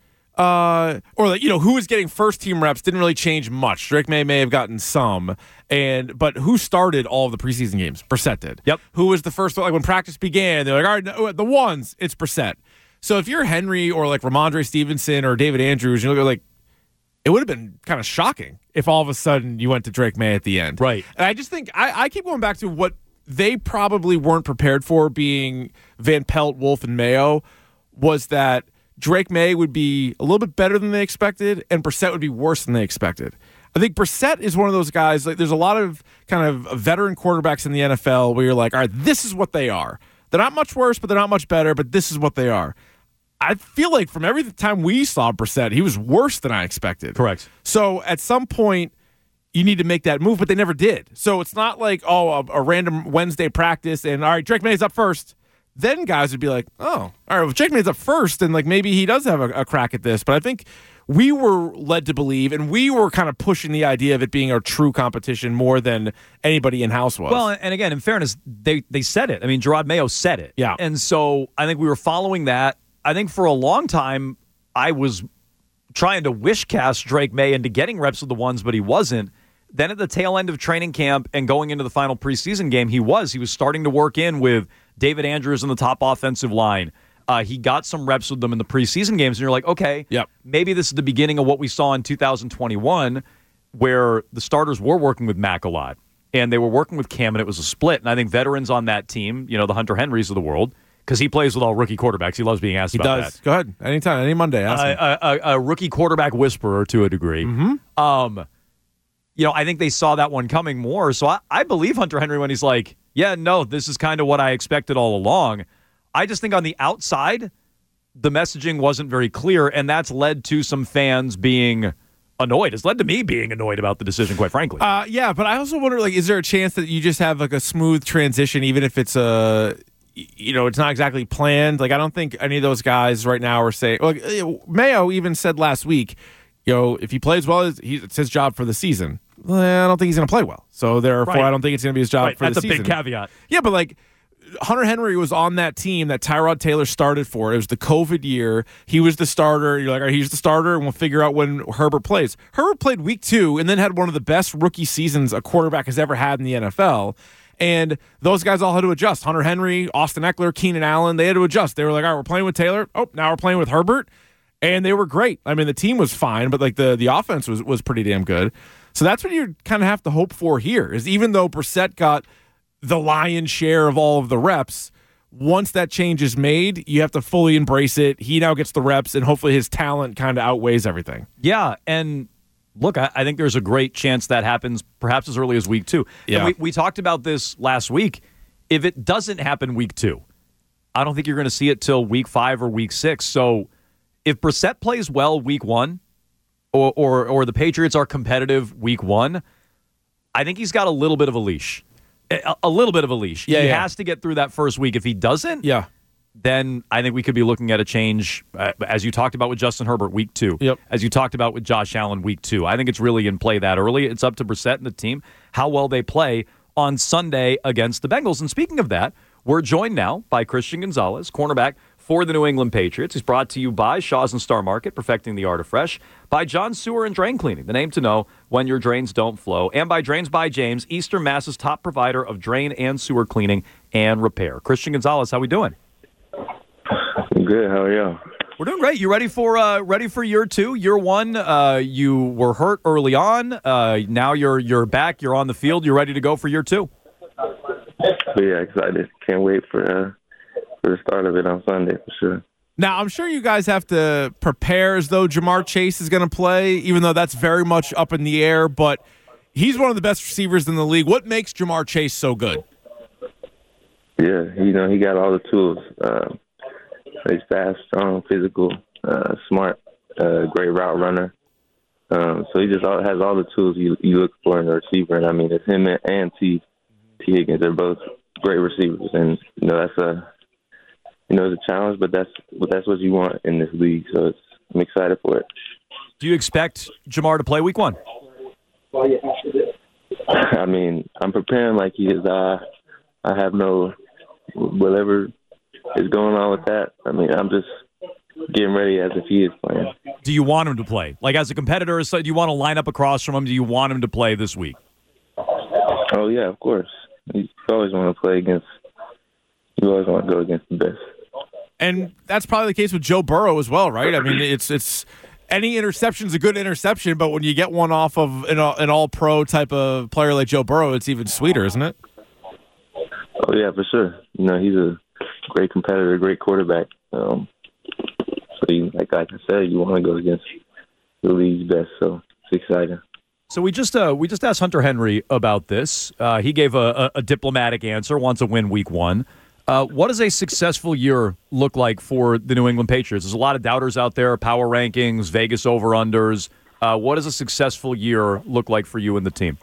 Speaker 5: uh, or like, you know, who was getting first team reps didn't really change much. Drake May may have gotten some, and but who started all of the preseason games? Brissett did.
Speaker 4: Yep.
Speaker 5: Who was the first one? Like when practice began, they're like, all right, no, the ones, it's Brissett. So if you're Henry or like Ramondre Stevenson or David Andrews, you know, like, it would have been kind of shocking if all of a sudden you went to Drake May at the end.
Speaker 4: Right.
Speaker 5: And I just think I, I keep going back to what they probably weren't prepared for, being Van Pelt, Wolf, and Mayo, was that Drake May would be a little bit better than they expected, and Brissett would be worse than they expected. I think Brissett is one of those guys, like there's a lot of kind of veteran quarterbacks in the N F L where you're like, all right, this is what they are. They're not much worse, but they're not much better, but this is what they are. I feel like from every time we saw Brissett, he was worse than I expected.
Speaker 4: Correct.
Speaker 5: So at some point, you need to make that move, but they never did. So it's not like, oh, a, a random Wednesday practice and, all right, Drake May's up first. Then guys would be like, oh, all right, well, if Drake May's up first, then like maybe he does have a, a crack at this. But I think we were led to believe, and we were kind of pushing the idea of it being a true competition more than anybody in-house was.
Speaker 4: Well, and again, in fairness, they, they said it. I mean, Gerard Mayo said it.
Speaker 5: Yeah.
Speaker 4: And so I think we were following that. I think for a long time, I was trying to wish cast Drake May into getting reps with the ones, but he wasn't. Then at the tail end of training camp and going into the final preseason game, he was. He was starting to work in with David Andrews in the top offensive line. Uh, he got some reps with them in the preseason games, and you're like, okay,
Speaker 5: yep.
Speaker 4: maybe this is the beginning of what we saw in two thousand twenty-one, where the starters were working with Mac a lot, and they were working with Cam, and it was a split. And I think veterans on that team, you know, the Hunter Henrys of the world, because he plays with all rookie quarterbacks. He loves being asked
Speaker 5: he
Speaker 4: about
Speaker 5: does.
Speaker 4: that.
Speaker 5: Go ahead. Anytime, any Monday. Ask him.
Speaker 4: Uh, a, a, a rookie quarterback whisperer to a degree.
Speaker 5: Mm-hmm.
Speaker 4: Um, you know, I think they saw that one coming more. So I, I believe Hunter Henry when he's like, yeah, no, this is kind of what I expected all along. I just think on the outside, the messaging wasn't very clear, and that's led to some fans being annoyed. It's led to me being annoyed about the decision, quite frankly.
Speaker 5: Uh, yeah, but I also wonder, like, is there a chance that you just have like a smooth transition, even if it's a, you know, it's not exactly planned? Like, I don't think any of those guys right now are saying. Like, Mayo even said last week, you know, if he plays well, it's his job for the season. Well, I don't think he's going to play well, so therefore, right. I don't think it's going to be his job
Speaker 4: right.
Speaker 5: for
Speaker 4: That's
Speaker 5: the season.
Speaker 4: That's a big caveat.
Speaker 5: Yeah, but like. Hunter Henry was on that team that Tyrod Taylor started for. It was the COVID year. He was the starter. You're like, all right, he's the starter, and we'll figure out when Herbert plays. Herbert played week two and then had one of the best rookie seasons a quarterback has ever had in the N F L. And those guys all had to adjust. Hunter Henry, Austin Eckler, Keenan Allen, they had to adjust. They were like, all right, we're playing with Taylor. Oh, now we're playing with Herbert. And they were great. I mean, the team was fine, but like the, the offense was, was pretty damn good. So that's what you kind of have to hope for here, is even though Brissett got the lion's share of all of the reps, once that change is made, you have to fully embrace it. He now gets the reps, and hopefully his talent kind of outweighs everything.
Speaker 4: Yeah, and look, I, I think there's a great chance that happens perhaps as early as week two.
Speaker 5: Yeah.
Speaker 4: And we, we talked about this last week. If it doesn't happen week two, I don't think you're going to see it till week five or week six. So if Brissett plays well week one, or, or, or the Patriots are competitive week one, I think he's got a little bit of a leash. A, a little bit of a leash.
Speaker 5: Yeah,
Speaker 4: he
Speaker 5: yeah.
Speaker 4: has to get through that first week. If he doesn't,
Speaker 5: yeah,
Speaker 4: then I think we could be looking at a change, uh, as you talked about with Justin Herbert week two,
Speaker 5: yep.
Speaker 4: as you talked about with Josh Allen week two. I think it's really in play that early. It's up to Brissett and the team how well they play on Sunday against the Bengals. And speaking of that, we're joined now by Christian Gonzalez, cornerback for the New England Patriots. He's brought to you by Shaw's and Star Market, perfecting the art of fresh, by John Sewer and Drain Cleaning, the name to know when your drains don't flow, and by Drains by James, Eastern Mass's top provider of drain and sewer cleaning and repair. Christian Gonzalez, how we doing?
Speaker 6: I'm good. How are you?
Speaker 4: We're doing great. You ready for uh, ready for year two? Year one, uh, you were hurt early on. Uh, now you're you're back. You're on the field. You're ready to go for year two.
Speaker 6: Yeah, excited. Can't wait for uh, for the start of it on Sunday for sure.
Speaker 5: Now, I'm sure you guys have to prepare as though Jamar Chase is going to play, even though that's very much up in the air, but he's one of the best receivers in the league. What makes Jamar Chase so good?
Speaker 6: Yeah, you know, he got all the tools. Uh, he's fast, strong, physical, uh, smart, uh, great route runner. Um, so he just all, has all the tools you, you look for in a receiver. And, I mean, it's him and T. T. Higgins. They're both great receivers. And, you know, that's a – You know, it's a challenge, but that's that's what you want in this league. So it's, I'm excited for it.
Speaker 4: Do you expect Jamar to play week one?
Speaker 6: I mean, I'm preparing like he is. Uh, I have no whatever is going on with that. I mean, I'm just getting ready as if he is playing.
Speaker 4: Do you want him to play? Like as a competitor, so do you want to line up across from him? Do you want him to play this week?
Speaker 6: Oh, yeah, of course. You always want to play against – you always want to go against the best.
Speaker 5: And that's probably the case with Joe Burrow as well, right? I mean, it's it's any interception's a good interception, but when you get one off of an, an all-pro type of player like Joe Burrow, it's even sweeter, isn't it?
Speaker 6: Oh, yeah, for sure. You know, he's a great competitor, great quarterback. Um, so, you, like I said, you want to go against the league's best, so it's exciting.
Speaker 4: So we just uh, we just asked Hunter Henry about this. Uh, he gave a, a, a diplomatic answer, wants to win week one. Uh, what does a successful year look like for the New England Patriots? There's a lot of doubters out there, power rankings, Vegas over-unders. Uh, what does a successful year look like for you and the team?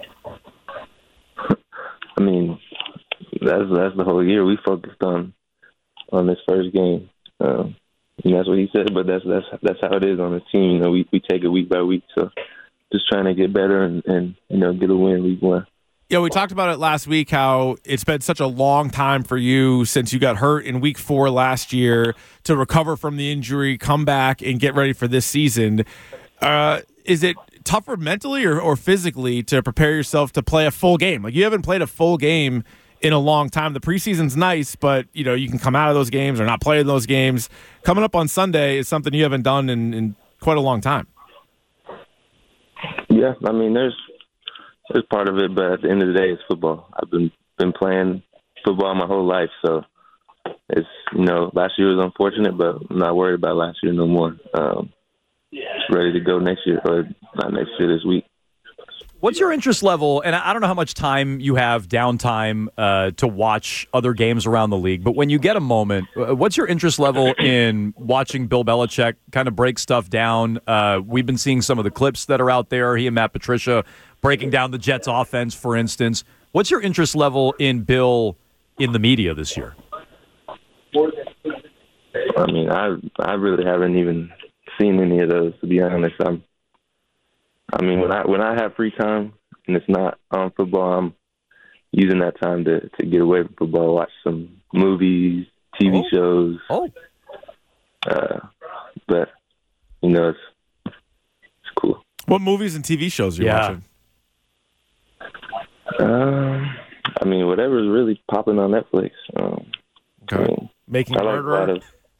Speaker 6: I mean, that's that's the whole year. We focused on on this first game. Um, and that's what he said, but that's that's that's how it is on the team. You know, we, we take it week by week. So just trying to get better and, and you know, get a win week one.
Speaker 5: Yeah, we talked about it last week, how it's been such a long time for you since you got hurt in week four last year to recover from the injury, come back, and get ready for this season. Uh, is it tougher mentally or, or physically to prepare yourself to play a full game? Like, you haven't played a full game in a long time. The preseason's nice, but you know you can come out of those games or not play in those games. Coming up on Sunday is something you haven't done in, in quite a long time.
Speaker 9: Yeah, I mean, there's there's part of it, but at the end of the day, it's football. I've been been playing football my whole life, so it's, you know, last year was unfortunate, but I'm not worried about last year no more. Um, just ready to go next year, or not next year, this week.
Speaker 4: What's your interest level? And I don't know how much time you have downtime uh, to watch other games around the league, but when you get a moment, what's your interest level in watching Bill Belichick kind of break stuff down? Uh, we've been seeing some of the clips that are out there. He and Matt Patricia breaking down the Jets offense, for instance. What's your interest level in Bill in the media this year?
Speaker 9: I mean, I I really haven't even seen any of those, to be honest. I'm, I mean, when I when I have free time and it's not on football, I'm using that time to, to get away from football, watch some movies, T V
Speaker 4: oh.
Speaker 9: shows.
Speaker 4: Oh.
Speaker 9: Uh, but, you know, it's, it's cool.
Speaker 5: What movies and T V shows are you
Speaker 4: yeah.
Speaker 5: watching?
Speaker 9: Um, I mean, whatever's really popping on Netflix. Um,
Speaker 5: Okay.
Speaker 9: I mean,
Speaker 5: Making
Speaker 9: I like
Speaker 5: Murderer?
Speaker 9: a lot of.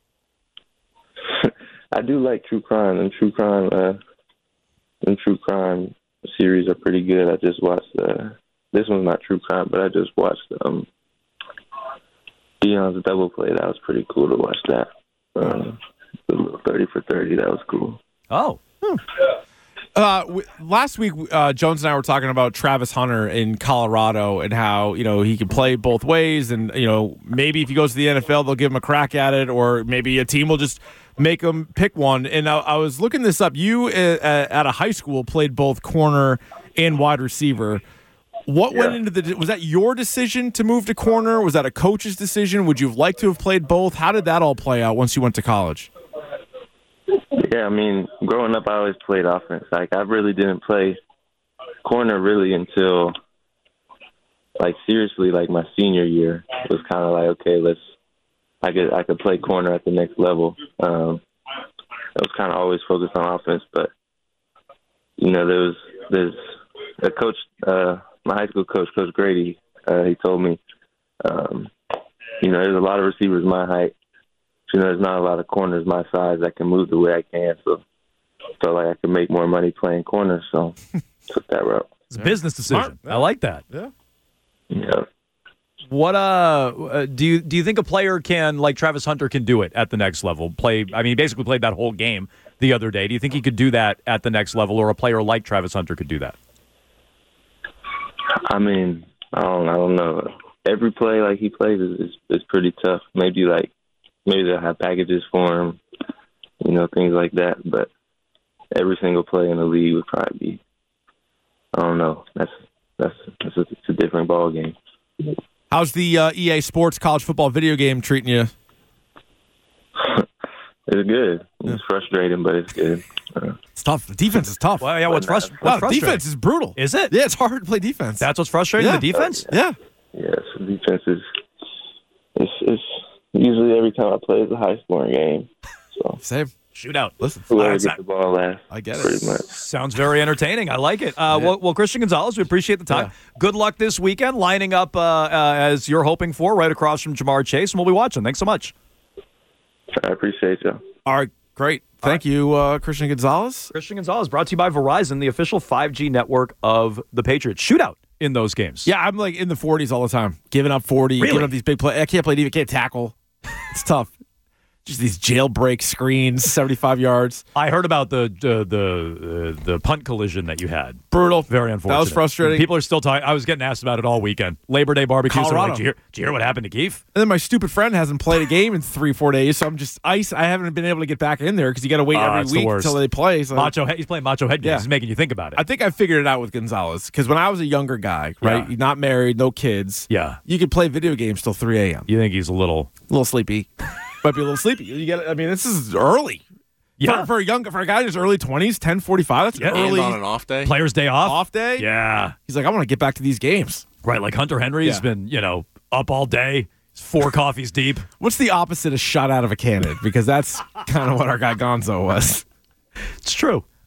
Speaker 9: I do like true crime, and true crime, uh, and true crime series are pretty good. I just watched. Uh, this one's not true crime, but I just watched um, Dion's Double Play. That was pretty cool to watch that. Um, the little thirty for thirty. That was cool.
Speaker 4: Oh. Hmm.
Speaker 5: Uh, w- last week, uh, Jones and I were talking about Travis Hunter in Colorado and how, you know, he can play both ways. And, you know, maybe if he goes to the N F L, they'll give him a crack at it, or maybe a team will just make him pick one. And I, I was looking this up. You, uh, at a high school, played both corner and wide receiver. What
Speaker 9: Yeah.
Speaker 5: went into the – was that your decision to move to corner? Was that a coach's decision? Would you have liked to have played both? How did that all play out once you went to college?
Speaker 9: Yeah, I mean, growing up, I always played offense. Like, I really didn't play corner really until, like, seriously, like my senior year. It was kind of like, okay, let's. I could I could play corner at the next level. Um, I was kind of always focused on offense, but you know, there was there's a coach, uh, my high school coach, Coach Grady. Uh, he told me, um, you know, there's a lot of receivers my height. You know, there's not a lot of corners my size that can move the way I can, so felt like I could make more money playing corner, so took that route.
Speaker 4: It's a business decision.
Speaker 5: Yeah.
Speaker 4: I like that.
Speaker 5: Yeah.
Speaker 9: Yeah.
Speaker 4: What uh, uh do you do you think a player can, like Travis Hunter, can do it at the next level? Play, I mean, he basically played that whole game the other day. Do you think he could do that at the next level, or a player like Travis Hunter could do that?
Speaker 9: I mean, I don't, I don't know. Every play like he plays is, is is pretty tough. Maybe like maybe they'll have packages for him, you know, things like that. But every single play in the league would probably be, I don't know. That's that's, that's a, it's a different ball game.
Speaker 5: How's the uh, E A Sports college football video game treating you?
Speaker 9: It's good. It's frustrating, but it's good. Uh,
Speaker 5: It's tough. The defense is tough.
Speaker 4: Well, yeah. What's, frust-
Speaker 5: Wow,
Speaker 4: what's frustrating?
Speaker 5: defense is brutal.
Speaker 4: Is it?
Speaker 5: Yeah, it's hard to play defense.
Speaker 4: That's what's frustrating.
Speaker 5: Yeah.
Speaker 4: The defense.
Speaker 5: yeah.
Speaker 9: yeah, so defense is it's, it's usually every time I play it's a high scoring game. So
Speaker 5: Same.
Speaker 4: Shootout.
Speaker 5: Listen,
Speaker 9: whoever
Speaker 4: All right,
Speaker 9: gets the ball last,
Speaker 5: I get it.
Speaker 9: pretty much.
Speaker 4: Sounds very entertaining. I like it. Uh, well, well, Christian Gonzalez, we appreciate the time.
Speaker 5: Yeah.
Speaker 4: Good luck this weekend, lining up uh, uh, as you're hoping for, right across from Jamar Chase, and we'll be watching. Thanks so much.
Speaker 9: I appreciate you.
Speaker 5: All right, great. Thank you, uh, Christian Gonzalez.
Speaker 4: Christian Gonzalez, brought to you by Verizon, the official five G network of the Patriots. Shootout in those games.
Speaker 5: Yeah, I'm like in the forties all the time, giving up forty,
Speaker 4: Really?
Speaker 5: giving up these big plays. I can't play defense, can't tackle. It's tough. Just these jailbreak screens, seventy-five yards.
Speaker 4: I heard about the uh, the uh, the punt collision that you had.
Speaker 5: Brutal.
Speaker 4: Very unfortunate.
Speaker 5: That was frustrating.
Speaker 4: People are still talking. I was getting asked about it all weekend. Labor Day barbecues. Like,
Speaker 5: Colorado.
Speaker 4: did, you hear, did you hear what happened to Keefe?
Speaker 5: And then my stupid friend hasn't played a game in three, four days, so I'm just ice. I haven't been able to get back in there because you got to wait
Speaker 4: Ah,
Speaker 5: every
Speaker 4: it's the
Speaker 5: week
Speaker 4: worst.
Speaker 5: until they play. So
Speaker 4: Macho, he's playing Macho Head games.
Speaker 5: Yeah.
Speaker 4: He's making you think about it.
Speaker 5: I think I figured it out with Gonzalez because when I was a younger guy, right,
Speaker 4: Yeah.
Speaker 5: you're not married, no kids,
Speaker 4: Yeah.
Speaker 5: you could play video games till three a.m.
Speaker 4: You think he's a little?
Speaker 5: A little sleepy. Might be a little sleepy. You get. I mean, this is early.
Speaker 4: Yeah.
Speaker 5: For, for a young, for a guy in his early twenties, ten forty-five. That's
Speaker 4: Yeah.
Speaker 5: an early
Speaker 10: And on an off day.
Speaker 4: Players' Day off.
Speaker 5: off day.
Speaker 4: Yeah.
Speaker 5: He's like, I want to get back to these games.
Speaker 4: Right. Like Hunter Henry's
Speaker 5: Yeah.
Speaker 4: been, you know, up all day. He's four coffees deep.
Speaker 5: What's the opposite of shot out of a cannon? Because that's kind of what our guy Gonzo was.
Speaker 4: It's true.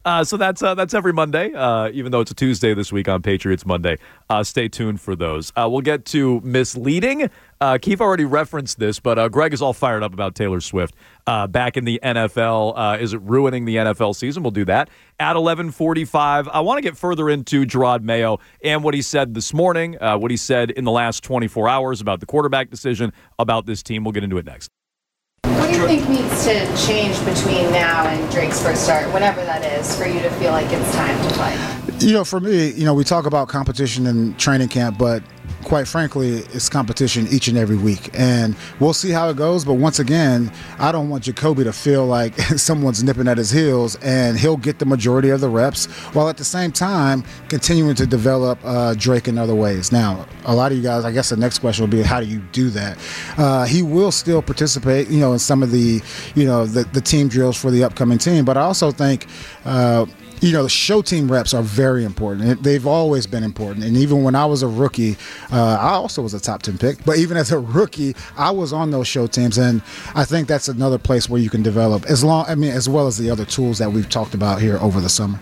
Speaker 4: Uh, so that's uh, that's every Monday, uh, even though it's a Tuesday this week on Patriots Monday. Uh, stay tuned for those. Uh, we'll get to misleading. Uh, Keith already referenced this, but uh, Greg is all fired up about Taylor Swift uh, back in the N F L. Uh, is it ruining the N F L season? We'll do that at eleven forty-five. I want to get further into Gerard Mayo and what he said this morning, uh, what he said in the last twenty-four hours about the quarterback decision, about this team. We'll get into it next.
Speaker 10: What do you think needs to change between now and Drake's first start, whenever that is, for you to feel like it's time to play?
Speaker 11: You know, for me, you know, we talk about competition in training camp, but quite frankly, it's competition each and every week. And we'll see how it goes. But once again, I don't want Jacoby to feel like someone's nipping at his heels, and he'll get the majority of the reps while at the same time continuing to develop uh, Drake in other ways. Now, a lot of you guys, I guess the next question will be, how do you do that? Uh, he will still participate, you know, in some of the, you know, the, the team drills for the upcoming team. But I also think, uh, you know, the show team reps are very important. They've always been important. And even when I was a rookie, uh, I also was a top ten pick. But even as a rookie, I was on those show teams. And I think that's another place where you can develop, as long, I mean, as well as the other tools that we've talked about here over the summer.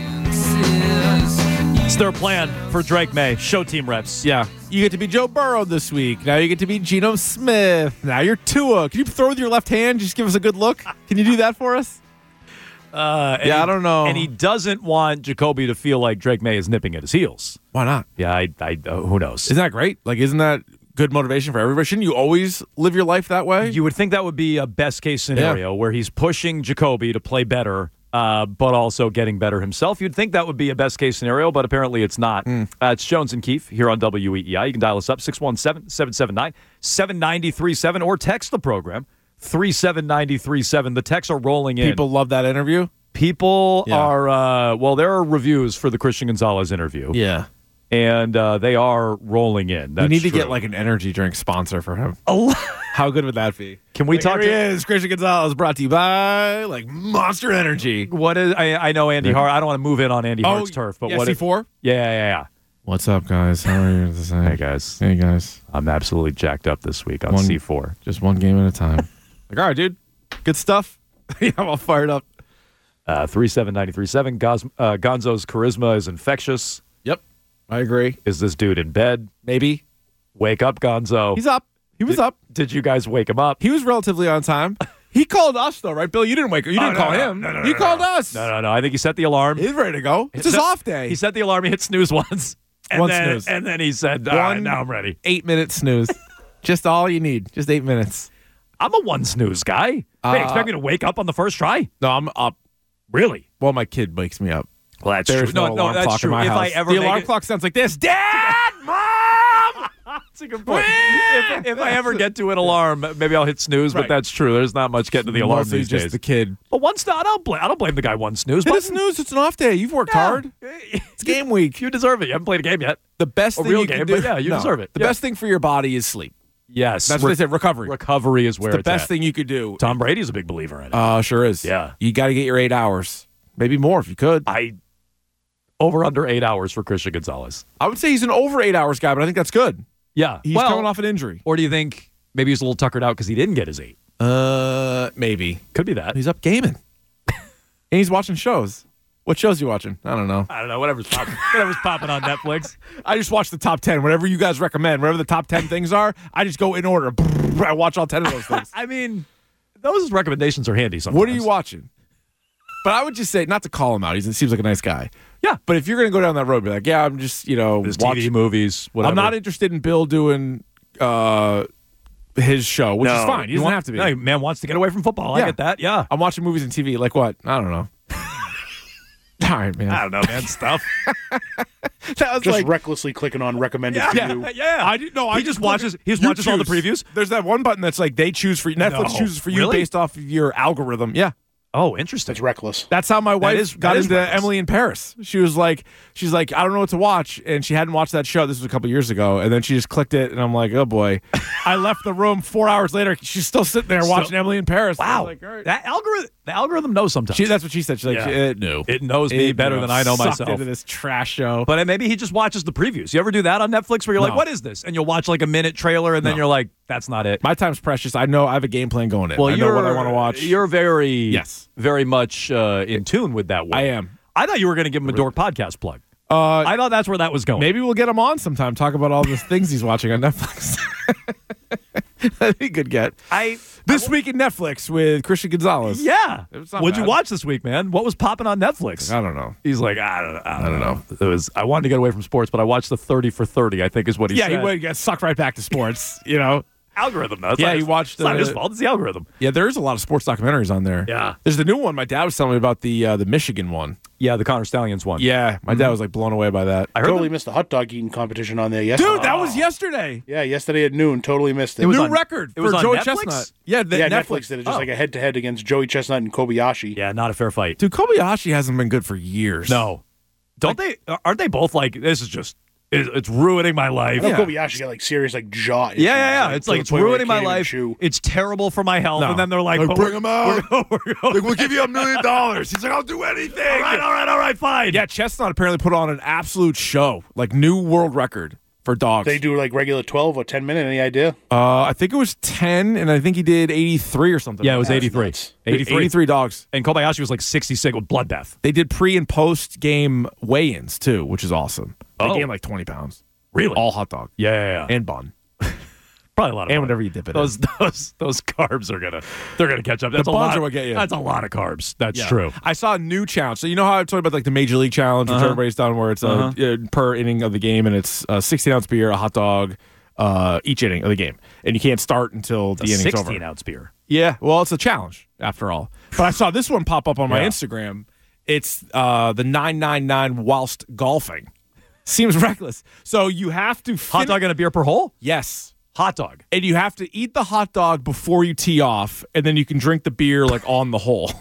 Speaker 4: It's their plan for Drake May, show team reps.
Speaker 5: Yeah. You get to be Joe Burrow this week. Now you get to be Geno Smith. Now you're Tua. Can you throw with your left hand? Just give us a good look. Can you do that for us?
Speaker 4: Uh,
Speaker 5: yeah,
Speaker 4: he,
Speaker 5: I don't know.
Speaker 4: And he doesn't want Jacoby to feel like Drake May is nipping at his heels.
Speaker 5: Why not?
Speaker 4: Yeah, I, I uh, who knows?
Speaker 5: Isn't that great? Like, isn't that good motivation for everybody? Shouldn't you always live your life that way?
Speaker 4: You would think that would be a best case scenario, yeah, where he's pushing Jacoby to play better, uh, but also getting better himself. You'd think that would be a best case scenario, but apparently it's not. Mm. Uh, it's Jones and Keefe here on W E E I. You can dial us up six one seven, seven seven nine, seven nine three seven or text the program three seven nine three seven. The texts are rolling in.
Speaker 5: People love that interview.
Speaker 4: People
Speaker 5: yeah.
Speaker 4: are, uh, well, there are reviews for the Christian Gonzalez interview.
Speaker 5: Yeah.
Speaker 4: And uh, they are rolling in. That's
Speaker 5: we need
Speaker 4: true.
Speaker 5: to get like an energy drink sponsor for him.
Speaker 4: Oh.
Speaker 5: How good would that be?
Speaker 4: Can we
Speaker 5: like,
Speaker 4: talk
Speaker 5: here
Speaker 4: to
Speaker 5: he is, Christian Gonzalez, brought to you by like Monster Energy.
Speaker 4: What is, I, I know Andy Hart. I don't want to move in on Andy
Speaker 5: oh,
Speaker 4: Hart's turf, but
Speaker 5: yeah,
Speaker 4: what
Speaker 5: C four?
Speaker 4: Is, yeah, yeah, yeah.
Speaker 5: What's up, guys? How are you?
Speaker 4: Hey, guys.
Speaker 5: Hey, guys.
Speaker 4: I'm absolutely jacked up this week on
Speaker 5: one,
Speaker 4: C four.
Speaker 5: Just one game at a time. Like, all right, dude. Good stuff. Yeah, I'm all fired up.
Speaker 4: Uh, three seven nine three seven. Goz, uh, Gonzo's charisma is infectious.
Speaker 5: Yep, I agree.
Speaker 4: Is this dude in bed?
Speaker 5: Maybe.
Speaker 4: Wake up, Gonzo.
Speaker 5: He's up. He was
Speaker 4: did,
Speaker 5: up.
Speaker 4: Did you guys wake him up?
Speaker 5: He was relatively on time. He called us, though, right, Bill? You didn't wake him. You didn't
Speaker 4: oh, no,
Speaker 5: call
Speaker 4: no,
Speaker 5: him.
Speaker 4: No, no, no,
Speaker 5: you
Speaker 4: no,
Speaker 5: called
Speaker 4: no.
Speaker 5: us.
Speaker 4: No, no, no. I think he set the alarm.
Speaker 5: He's ready to go. It's
Speaker 4: he
Speaker 5: his
Speaker 4: set,
Speaker 5: off day.
Speaker 4: He set the alarm. He hit snooze once. And
Speaker 5: One
Speaker 4: then,
Speaker 5: snooze.
Speaker 4: And then he said, all
Speaker 5: One
Speaker 4: right, now I'm ready.
Speaker 5: Eight-minute snooze. Just all you need. Just eight minutes.
Speaker 4: I'm a one snooze guy.
Speaker 5: Uh,
Speaker 4: Hey, expect me to wake up on the first try?
Speaker 5: No, I'm up.
Speaker 4: Really?
Speaker 5: Well, my kid wakes me up.
Speaker 4: Well, that's
Speaker 5: There's
Speaker 4: true.
Speaker 5: no,
Speaker 4: No,
Speaker 5: alarm
Speaker 4: no, that's
Speaker 5: clock
Speaker 4: true.
Speaker 5: in my
Speaker 4: If
Speaker 5: house.
Speaker 4: I ever
Speaker 5: the
Speaker 4: make
Speaker 5: alarm
Speaker 4: it-
Speaker 5: clock sounds like this. Dad, Mom!
Speaker 4: That's a good point. if, if I ever get to an alarm, maybe I'll hit snooze,
Speaker 5: Right.
Speaker 4: but that's true. There's not much getting to the alarm
Speaker 5: Mostly
Speaker 4: these
Speaker 5: just
Speaker 4: days.
Speaker 5: the kid.
Speaker 4: But one snooze, I don't blame, I don't blame the guy one snooze.
Speaker 5: Hit a
Speaker 4: But
Speaker 5: snooze. It's an off day. You've worked
Speaker 4: Yeah.
Speaker 5: hard. It's game week.
Speaker 4: You deserve it. You haven't played a game yet.
Speaker 5: The best
Speaker 4: A
Speaker 5: thing
Speaker 4: real
Speaker 5: you
Speaker 4: game,
Speaker 5: can do.
Speaker 4: but yeah, you
Speaker 5: No.
Speaker 4: deserve it.
Speaker 5: The
Speaker 4: Yeah.
Speaker 5: best thing for your body is sleep.
Speaker 4: Yes.
Speaker 5: That's what they said. Recovery.
Speaker 4: Recovery is where
Speaker 5: It's
Speaker 4: it's,
Speaker 5: the best
Speaker 4: at.
Speaker 5: thing you could do.
Speaker 4: Tom Brady's a big believer in it.
Speaker 5: Uh, sure is.
Speaker 4: Yeah.
Speaker 5: You got to get your eight hours. Maybe more if you could.
Speaker 4: I over under eight hours for Christian Gonzalez.
Speaker 5: I would say he's an over eight hours guy, but I think that's good.
Speaker 4: Yeah.
Speaker 5: He's
Speaker 4: well,
Speaker 5: coming off an injury.
Speaker 4: Or do you think maybe he's a little tuckered out because he didn't get his eight?
Speaker 5: Uh, maybe.
Speaker 4: Could be that.
Speaker 5: He's up gaming. And he's watching shows. What shows you watching? I don't know.
Speaker 4: I don't know. Whatever's popping. Whatever's popping on Netflix.
Speaker 5: I just watch the top ten. Whatever you guys recommend, whatever the top ten things are, I just go in order. I watch all ten of those things.
Speaker 4: I mean, those recommendations are handy sometimes.
Speaker 5: What are you watching? But I would just say, not to call him out. He seems like a nice guy.
Speaker 4: Yeah.
Speaker 5: But if you're going to go down that road, be like, yeah, I'm just, you know,
Speaker 4: His
Speaker 5: watch-
Speaker 4: T V, movies, whatever.
Speaker 5: I'm not interested in Bill doing uh, his show, which
Speaker 4: No.
Speaker 5: is fine. He
Speaker 4: You
Speaker 5: doesn't
Speaker 4: want-
Speaker 5: have to be.
Speaker 4: No, man wants to get away from football. I
Speaker 5: Yeah.
Speaker 4: get that. Yeah.
Speaker 5: I'm watching movies and T V. Like what? I don't know. All right, man.
Speaker 4: I don't know, man. Stuff.
Speaker 5: That was
Speaker 12: Just
Speaker 5: like,
Speaker 12: recklessly clicking on recommended
Speaker 4: Yeah.
Speaker 12: for you.
Speaker 4: Yeah. yeah.
Speaker 5: I did, no, I
Speaker 4: He just
Speaker 5: click
Speaker 4: watches-
Speaker 5: it.
Speaker 4: he just
Speaker 5: You
Speaker 4: watches all the
Speaker 5: choose.
Speaker 4: previews?
Speaker 5: There's that one button that's like they choose for Netflix
Speaker 4: No.
Speaker 5: chooses for you
Speaker 4: Really?
Speaker 5: based off of your algorithm. Yeah.
Speaker 4: Oh, interesting.
Speaker 12: That's reckless.
Speaker 5: That's how my wife
Speaker 4: is-
Speaker 5: got
Speaker 4: that is
Speaker 5: into
Speaker 4: reckless.
Speaker 5: Emily in Paris. She was like, she's like, I don't know what to watch, and she hadn't watched that show. This was a couple years ago, and then she just clicked it, and I'm like, oh boy. I left the room four hours later. She's still sitting there
Speaker 4: Still-
Speaker 5: watching Emily in Paris. I
Speaker 4: Wow.
Speaker 5: was like, all right.
Speaker 4: That algorithm, the algorithm knows sometimes.
Speaker 5: She, that's what she said. She's like,
Speaker 4: Yeah.
Speaker 5: it knew.
Speaker 4: It knows me
Speaker 5: It
Speaker 4: better
Speaker 5: knew.
Speaker 4: than I know
Speaker 5: Sucked
Speaker 4: myself.
Speaker 5: into this trash show.
Speaker 4: But maybe he just watches the previews. You ever do that on Netflix where you're like,
Speaker 5: No.
Speaker 4: what is this? And you'll watch like a minute trailer and then
Speaker 5: No.
Speaker 4: you're like, that's not it.
Speaker 5: My time's precious. I know I have a game plan going in.
Speaker 4: Well,
Speaker 5: I know
Speaker 4: you're,
Speaker 5: what I want to watch.
Speaker 4: You're very
Speaker 5: Yes. Yes.
Speaker 4: very much uh, in tune with that one.
Speaker 5: I am.
Speaker 4: I thought you were going to give him a Dork podcast plug.
Speaker 5: Uh,
Speaker 4: I thought that's where that was going.
Speaker 5: Maybe we'll get him on sometime, talk about all the things he's watching on Netflix. That'd be a good get.
Speaker 4: I
Speaker 5: This week in Netflix with Christian Gonzalez.
Speaker 4: Yeah.
Speaker 5: It was not
Speaker 4: What'd you
Speaker 5: bad.
Speaker 4: watch this week, man? What was popping on Netflix?
Speaker 5: I don't know.
Speaker 4: He's like, I don't, I don't, know. It was. I wanted to get away from sports, but I watched the thirty for thirty, I think is what he
Speaker 5: Yeah,
Speaker 4: said.
Speaker 5: he would get sucked right back to sports, you know.
Speaker 4: Algorithm, though. It's
Speaker 5: Yeah,
Speaker 4: not
Speaker 5: he
Speaker 4: his-
Speaker 5: watched,
Speaker 4: It's not
Speaker 5: uh,
Speaker 4: his fault. It's the algorithm.
Speaker 5: Yeah, there's a lot of sports documentaries on there.
Speaker 4: Yeah.
Speaker 5: There's the new one. My dad was telling me about the uh, the Michigan one.
Speaker 4: Yeah, the Connor Stallions one.
Speaker 5: Yeah, my dad was like blown away by that.
Speaker 4: I heard
Speaker 12: Totally
Speaker 4: them-
Speaker 12: missed the hot dog eating competition on there yesterday.
Speaker 5: Dude, that was yesterday.
Speaker 12: Yeah, yesterday at noon. Totally missed it.
Speaker 4: It was
Speaker 5: New
Speaker 4: on-
Speaker 5: record
Speaker 4: it was
Speaker 5: for
Speaker 4: on
Speaker 5: Joey
Speaker 4: Netflix?
Speaker 5: Chestnut. Yeah, the
Speaker 12: yeah,
Speaker 5: Netflix.
Speaker 12: Netflix did it just
Speaker 4: Oh.
Speaker 12: like a head-to-head against Joey Chestnut and Kobayashi.
Speaker 4: Yeah, not a fair fight.
Speaker 5: Dude, Kobayashi hasn't been good for years.
Speaker 4: No. Don't they? Aren't they both like, this is just, it's, it's ruining my life?
Speaker 12: I know
Speaker 4: Yeah.
Speaker 12: Kobayashi got like serious like jaw issues.
Speaker 4: Yeah, yeah, yeah. It's
Speaker 12: to
Speaker 4: like
Speaker 12: the
Speaker 4: it's
Speaker 12: point where
Speaker 4: ruining
Speaker 12: he
Speaker 4: my
Speaker 12: can't even
Speaker 4: life.
Speaker 12: chew.
Speaker 4: It's terrible for my health.
Speaker 5: No.
Speaker 4: And then they're like,
Speaker 5: Like,
Speaker 4: but
Speaker 5: bring
Speaker 4: we're-
Speaker 5: him out.
Speaker 4: We're, we're, we're,
Speaker 5: Like, we'll give you a million dollars. He's like, I'll do anything.
Speaker 4: all right, all right, all right, fine.
Speaker 5: Yeah, Chestnut apparently put on an absolute show, like new world record for dogs.
Speaker 12: They do like regular twelve or ten minute. Any idea?
Speaker 5: Uh, I think it was ten, and I think he did eighty-three or something.
Speaker 4: Yeah, it was
Speaker 12: That's
Speaker 4: eighty-three.
Speaker 12: nuts.
Speaker 4: eighty-three.
Speaker 5: eighty-three dogs.
Speaker 4: And Kobayashi was like sixty-six with bloodbath.
Speaker 5: They did pre and post game weigh-ins too, which is awesome. They
Speaker 4: Oh.
Speaker 5: gained like twenty pounds.
Speaker 4: Really?
Speaker 5: All hot dog
Speaker 4: Yeah, yeah, yeah.
Speaker 5: and bun.
Speaker 4: Probably a lot of
Speaker 5: and
Speaker 4: fun.
Speaker 5: whatever you dip it
Speaker 4: Those
Speaker 5: in.
Speaker 4: those those carbs are gonna they're gonna catch up. That's a
Speaker 5: buns
Speaker 4: lot.
Speaker 5: are what get you.
Speaker 4: That's a lot of carbs. That's
Speaker 5: Yeah.
Speaker 4: true.
Speaker 5: I saw a new challenge. So you know how I told you about like the Major League Challenge, which
Speaker 4: Uh-huh.
Speaker 5: everybody's done, where it's a,
Speaker 4: Uh-huh.
Speaker 5: uh, per inning of the game, and it's a sixteen ounce beer, a hot dog, uh, each inning of the game, and you can't start until the
Speaker 4: A
Speaker 5: inning's
Speaker 4: sixteen
Speaker 5: over.
Speaker 4: ounce beer.
Speaker 5: Yeah, well, it's a challenge after all. But I saw this one pop up on my
Speaker 4: Yeah.
Speaker 5: Instagram. It's uh, the nine nine nine whilst golfing. Seems reckless. So you have to
Speaker 4: Hot
Speaker 5: fin-
Speaker 4: dog and a beer per hole?
Speaker 5: Yes.
Speaker 4: Hot dog.
Speaker 5: And you have to eat the hot dog before you tee off, and then you can drink the beer like on the hole.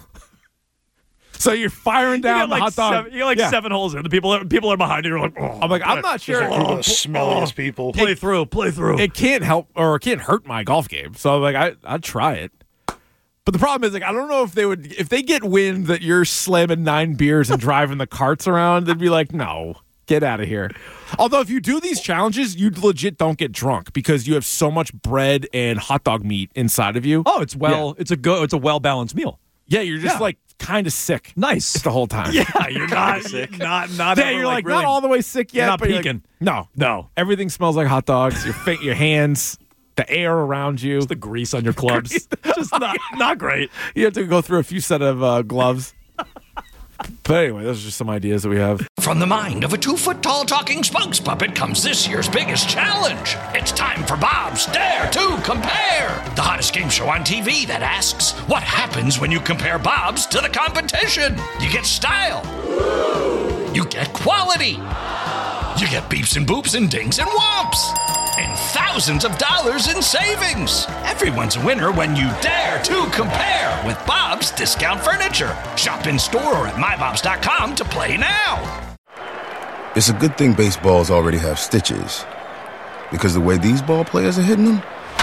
Speaker 5: So you're firing
Speaker 4: You
Speaker 5: down
Speaker 4: got
Speaker 5: the
Speaker 4: like
Speaker 5: hot dog.
Speaker 4: seven, you got like
Speaker 5: Yeah.
Speaker 4: seven holes in. The people are, people are behind you. You're like, oh,
Speaker 5: I'm like, I'm not sure.
Speaker 12: Those are the smelliest people.
Speaker 4: Play through, play through.
Speaker 5: It can't help or it can't hurt my golf game. So like I I'd try it. But the problem is like I don't know if they would if they get wind that you're slamming nine beers and driving the carts around, they'd be like, no, get out of here. Although if you do these challenges, you legit don't get drunk because you have so much bread and hot dog meat inside of you.
Speaker 4: oh, it's well, it's a go, it's a well balanced meal.
Speaker 5: Yeah, you're just
Speaker 4: Yeah.
Speaker 5: like kind of sick
Speaker 4: Nice.
Speaker 5: the whole time.
Speaker 4: Yeah, you're not sick. Not not.
Speaker 5: Yeah,
Speaker 4: ever,
Speaker 5: you're like,
Speaker 4: really,
Speaker 5: not all the way sick yet.
Speaker 4: you're not
Speaker 5: but like,
Speaker 4: peaking.
Speaker 5: no,
Speaker 4: No,
Speaker 5: everything smells like hot dogs. Your fa- your hands, the air around you.
Speaker 4: the grease on your clubs. Just not not great.
Speaker 5: You have to go through a few set of uh, gloves. But anyway, those are just some ideas that we have.
Speaker 3: From the mind of a two-foot-tall talking spokes puppet comes this year's biggest challenge. It's time for Bob's Dare to Compare, the hottest game show on T V that asks, what happens when you compare Bob's to the competition? You get style. You get quality. You get beeps and boops and dings and whomps. And thousands of dollars in savings. Everyone's a winner when you dare to compare with Bob's Discount Furniture. Shop in store or at my bobs dot com to play now.
Speaker 7: It's a good thing baseballs already have stitches. Because the way these ball players are hitting them?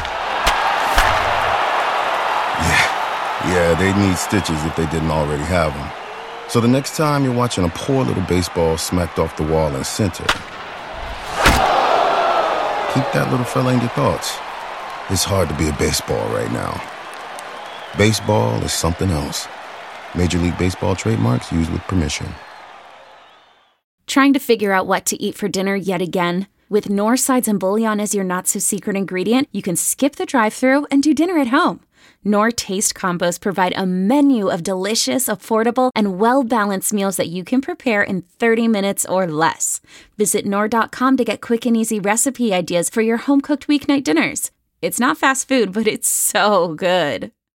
Speaker 7: Yeah, yeah, they'd need stitches if they didn't already have them. So the next time you're watching a poor little baseball smacked off the wall in center, keep that little fella in your thoughts. It's hard to be a baseball right now. Baseball is something else. Major League Baseball trademarks used with permission.
Speaker 13: Trying to figure out what to eat for dinner yet again? With Knorr sides and bouillon as your not-so-secret ingredient, you can skip the drive-thru and do dinner at home. Knorr Taste Combos provide a menu of delicious, affordable, and well-balanced meals that you can prepare in thirty minutes or less. Visit Knorr dot com to get quick and easy recipe ideas for your home-cooked weeknight dinners. It's not fast food, but it's so good.